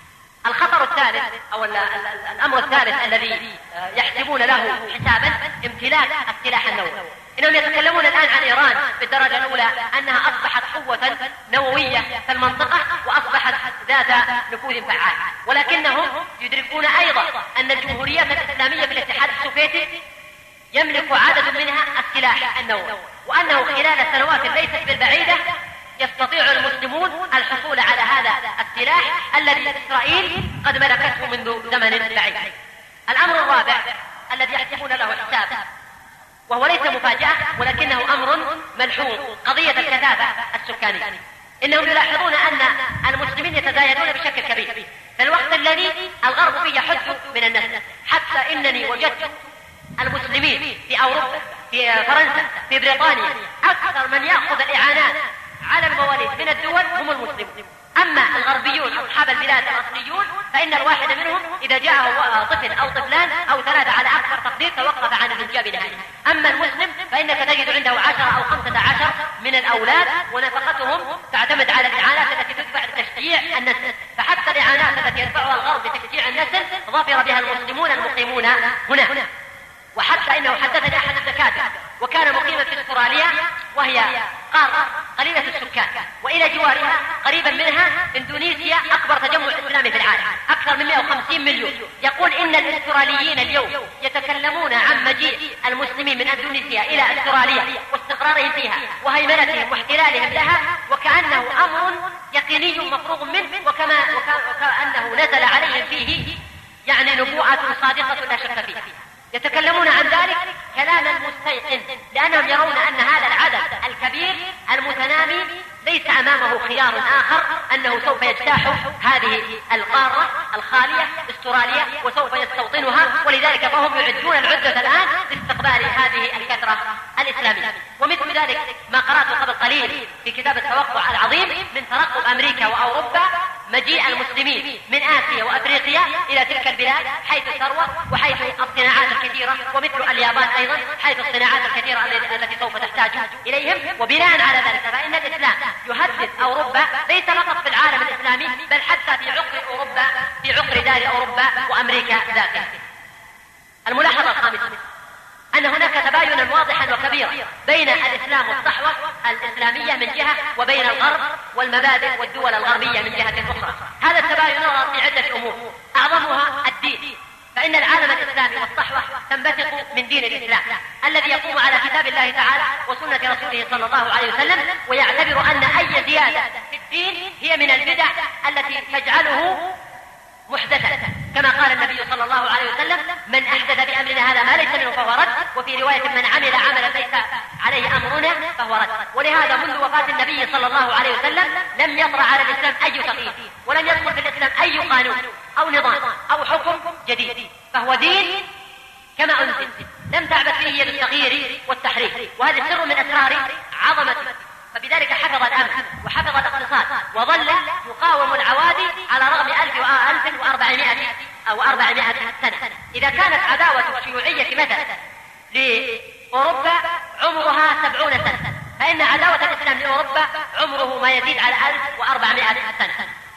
الخطر الثالث أو الأمر الثالث الذي يحسبون له حسابا امتلاك السلاح النووي. إنهم يتكلمون الآن عن إيران بالدرجة الأولى أنها أصبحت قوة نووية في المنطقة وأصبحت ذات نفوذ فعال، ولكنهم يدركون أيضا أن الجمهوريات الإسلامية في الاتحاد السوفيتي يملك عدد منها السلاح النووي، وأنه خلال السنوات ليست بالبعيدة يستطيع المسلمون الحصول على هذا السلاح الذي إسرائيل قد ملكته منذ زمن بعيد. الأمر الرابع الذي يحسبون له حساب، وهو ليس مفاجأة ولكنه أمر ملحوظ، قضية الكثافة السكانية. إنهم يلاحظون أن المسلمين يتزايدون بشكل كبير في الوقت الذي الغرب فيه يحد من النسل، حتى إنني وجدت المسلمين في أوروبا، في فرنسا، في بريطانيا، أكثر من يأخذ الإعانات على المواليد من الدول هم المسلمون. أما الغربيون أصحاب البلاد الأصليون فإن الواحد منهم إذا جاءه طفل أو طفلان أو ثلاثة على أكثر تقدير توقف عن الإنجاب نهائيا. أما المسلم فإنك تجد عنده 10 أو 15 من الأولاد، ونفقتهم تعتمد على الإعانات التي تدفع لتشجيع النسل. فحتى الإعانات التي يدفعها الغرب لتشجيع النسل ظفر بها المسلمون المقيمون هنا. وحتى إنه حدثني أحد الدكاترة وكان مقيما في استراليا، وهي قارة قليلة السكان، وإلى جوارها قريبا منها إندونيسيا أكبر تجمع إسلامي في العالم، أكثر من 150 مليون. يقول إن الأستراليين اليوم يتكلمون عن مجيء المسلمين من إندونيسيا إلى أستراليا واستقرارهم فيها وهيمنتهم واحتلالهم لها، وكأنه أمر يقيني مفروغ منه، وكأنه نزل عليهم فيه يعني نبوءة صادقة لا شك فيها. يتكلمون عن ذلك كلاما مستيقن، لأنهم يرون أن هذا العدد الكبير المتنامي ليس أمامه خيار آخر، أنه سوف يجتاح هذه القارة الخالية استراليا وسوف يستوطنها، ولذلك فهم يعدون العدة الآن لاستقبال هذه الكثرة الإسلامية. ومثل ذلك ما قرأته قبل قليل في كتاب التوقع العظيم من ترقب أمريكا وأوروبا مجيء المسلمين من آسيا وأفريقيا إلى تلك البلاد حيث الثروة وحيث الصناعات الكثيرة، ومثل اليابان أيضا حيث الصناعات الكثيرة التي سوف تحتاج إليهم. وبناء على ذلك فإن الإسلام يهدد أوروبا ليس فقط في العالم الإسلامي بل حتى في عقر أوروبا، في عقر دار أوروبا وأمريكا ذاتها. الملاحظة الخامسة أن هناك تباينا واضحا وكبيرا بين الإسلام والصحوة الإسلامية من جهة، وبين الغرب والمبادئ والدول الغربية من جهة أخرى. هذا التباين يظهر في عدة أمور، أعظمها الدين، فإن العالم الإسلامي والصحوة تنبثق من دين الإسلام الذي يقوم على كتاب الله تعالى وسنة رسوله صلى الله عليه وسلم، ويعتبر أن أي زيادة في الدين هي من البدع التي تجعله محدثا، كما قال النبي صلى الله عليه وسلم: من أحدث بأمرنا هذا ما ليس منه فهو رد، وفي رواية: من عمل عملا ليس عليه أمرنا فهو رد. ولهذا منذ وفاة النبي صلى الله عليه وسلم لم يطرأ على الإسلام أي تغيير، ولم يدخل في الإسلام أي قانون أو نظام أو حكم جديد، فهو دين كما أنزل، لم تعبث فيه يد التغيير والتحريف، وهذا سر من أسرار عظمته. فبذلك حفظ الأمن وحفظ الاقتصاد، وظل يقاوم العوادي على رغم 1400 سنة. إذا كانت عداوة الشيوعية مثلا لأوروبا عمرها 70 سنة، فإن عداوة الإسلام لأوروبا عمره ما يزيد على 1400 سنة.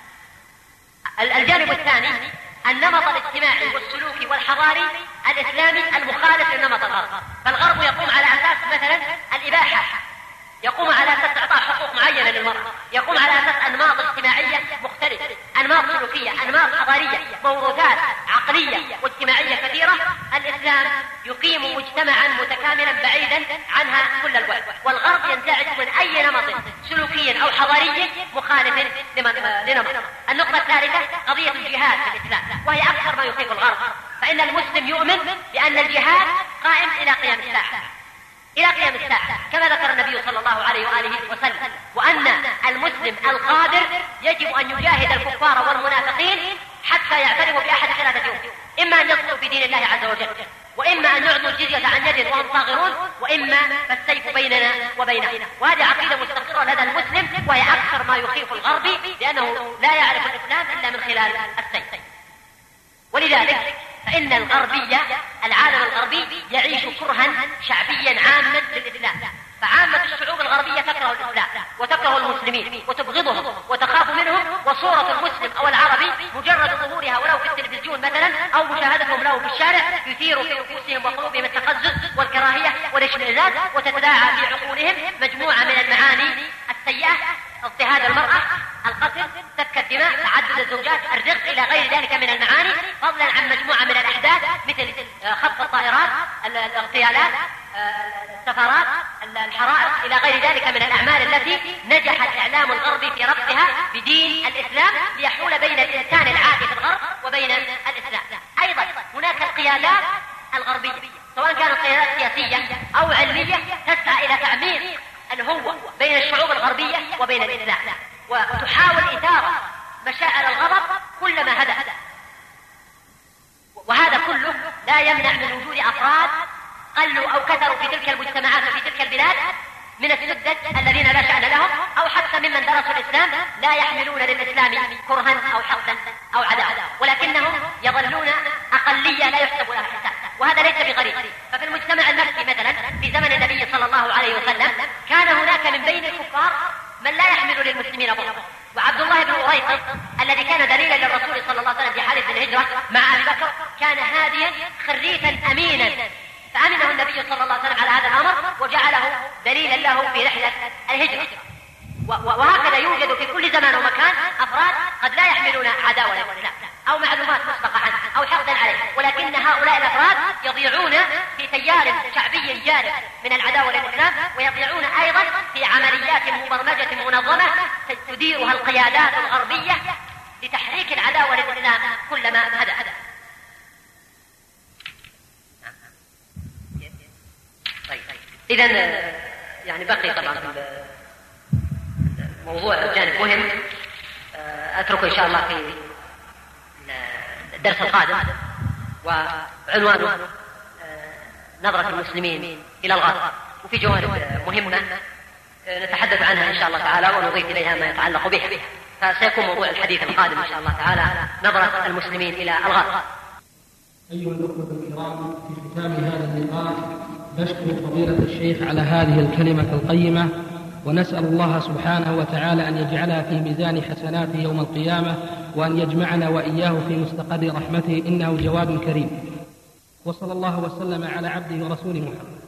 الجانب الثاني النمط الاجتماعي والسلوكي والحضاري الإسلامي المخالف للنمط الغرب. فالغرب يقوم على أساس مثلا الإباحة، يقوم على أساس إعطاء حقوق معينة للمرأة، يقوم على أساس أنماط اجتماعية مختلفة، أنماط سلوكية، أنماط حضارية، موروثات عقلية واجتماعية كثيرة. الإسلام يقيم مجتمعا متكاملا بعيدا عنها كل البعد، والغرب ينتعش من أي نمط سلوكي أو حضاري مخالف لنمط. النقطة الثالثة قضية الجهاد في الإسلام، وهي أكثر ما يخيف الغرب، فإن المسلم يؤمن بأن الجهاد قائم إلى قيام الساعة، كما ذكر النبي صلى الله عليه وآله وسلم، وأن المسلم القادر يجب أن يجاهد الكفار والمنافقين حتى يعترفوا بأحد ثلاثة أمور: إما أن يدخلوا في دين الله عز وجل، وإما أن يعطوا الجزية عن يد وهم صاغرون، وإما فالسيف بيننا وبينهم. وهذه عقيدة مستقرة لدى المسلم، وهي أكثر ما يخيف الغربي، لأنه لا يعرف الإسلام إلا من خلال السيف. ولذلك فإن العالم الغربي يعيش كرها شعبيا عاما للإسلام، فعامة الشعوب الغربية تكره الإسلام وتكره المسلمين وتبغضهم وتخاف منهم، وصورة المسلم أو العربي مجرد ظهورها ولو في التلفزيون مثلا أو مشاهدتهم له في الشارع يثير في نفوسهم وقلوبهم التقزز والكراهية والاشمئزاز، وتتداعى في عقولهم مجموعة من المعاني السيئة: اضطهاد المرأة، القتل، سفك الدماء، تعدد الزوجات، الرق، إلى غير ذلك من المعاني، فضلا عن مجموعة من الأحداث مثل خطف الطائرات، الاغتيالات، السفارات، الحرائق، إلى غير ذلك من الأعمال التي نجح الإعلام الغربي في ربطها بدين الإسلام ليحول بين الإنسان العادي في الغرب وبين الإسلام. أيضا هناك القيادات الغربية، سواء كانت قيادات سياسية أو علمية، تسعى إلى تعميق الهوة بين الشعوب الغربية وبين الإسلام، وتحاول إثارة مشاعر الغضب كلما هدأ. وهذا كله لا يمنع من وجود أفراد قلوا أو كثروا في تلك المجتمعات وفي تلك البلاد من السدة الذين لا شأن لهم، أو حتى ممن درسوا الإسلام لا يحملون للإسلام كرها أو حقدا أو عداوة، ولكنهم يظلون أقلية لا يحسب لها حساب، وهذا ليس بغريب. ففي المجتمع المكي مثلا في زمن النبي صلى الله عليه وسلم كان هناك من بين الكفار من لا يحمل للمسلمين بغضا، وعبد الله بن أريقط الذي كان دليلا للرسول صلى الله عليه وسلم في حادث الهجرة مع أبي بكر كان هاديا خريتا أمينا، فأمنه النبي صلى الله عليه وسلم على هذا الأمر وجعله دليلا له في رحلة الهجرة. وهكذا يوجد في كل زمان ومكان أفراد قد لا يحملون عداوة للإسلام أو معلومات مسبقة عنه أو حقدا عليه، ولكن هؤلاء الأفراد يضيعون في تيار شعبي جارف من العداوة للإسلام، ويضيعون أيضا في عمليات مبرمجة منظمة تديرها القيادات الغربية لتحريك العداوة للإسلام كلما هدأ. إذن يعني بقي طبعا موضوع جانب مهم أتركه إن شاء الله في الدرس القادم، وعنوانه نظرة المسلمين إلى الغرب، وفي جوانب مهمة نتحدث عنها إن شاء الله تعالى ونضيف إليها ما يتعلق بها. فسيكون موضوع الحديث القادم إن شاء الله تعالى نظرة المسلمين إلى الغرب. أيها الأخوة الكرام، في ختام هذا اللقاء نشكر فضيلة الشيخ على هذه الكلمة القيمة، ونسأل الله سبحانه وتعالى أن يجعلها في ميزان حسناته يوم القيامة، وأن يجمعنا وإياه في مستقر رحمته، إنه جواد كريم. وصلى الله وسلم على عبده ورسوله محمد.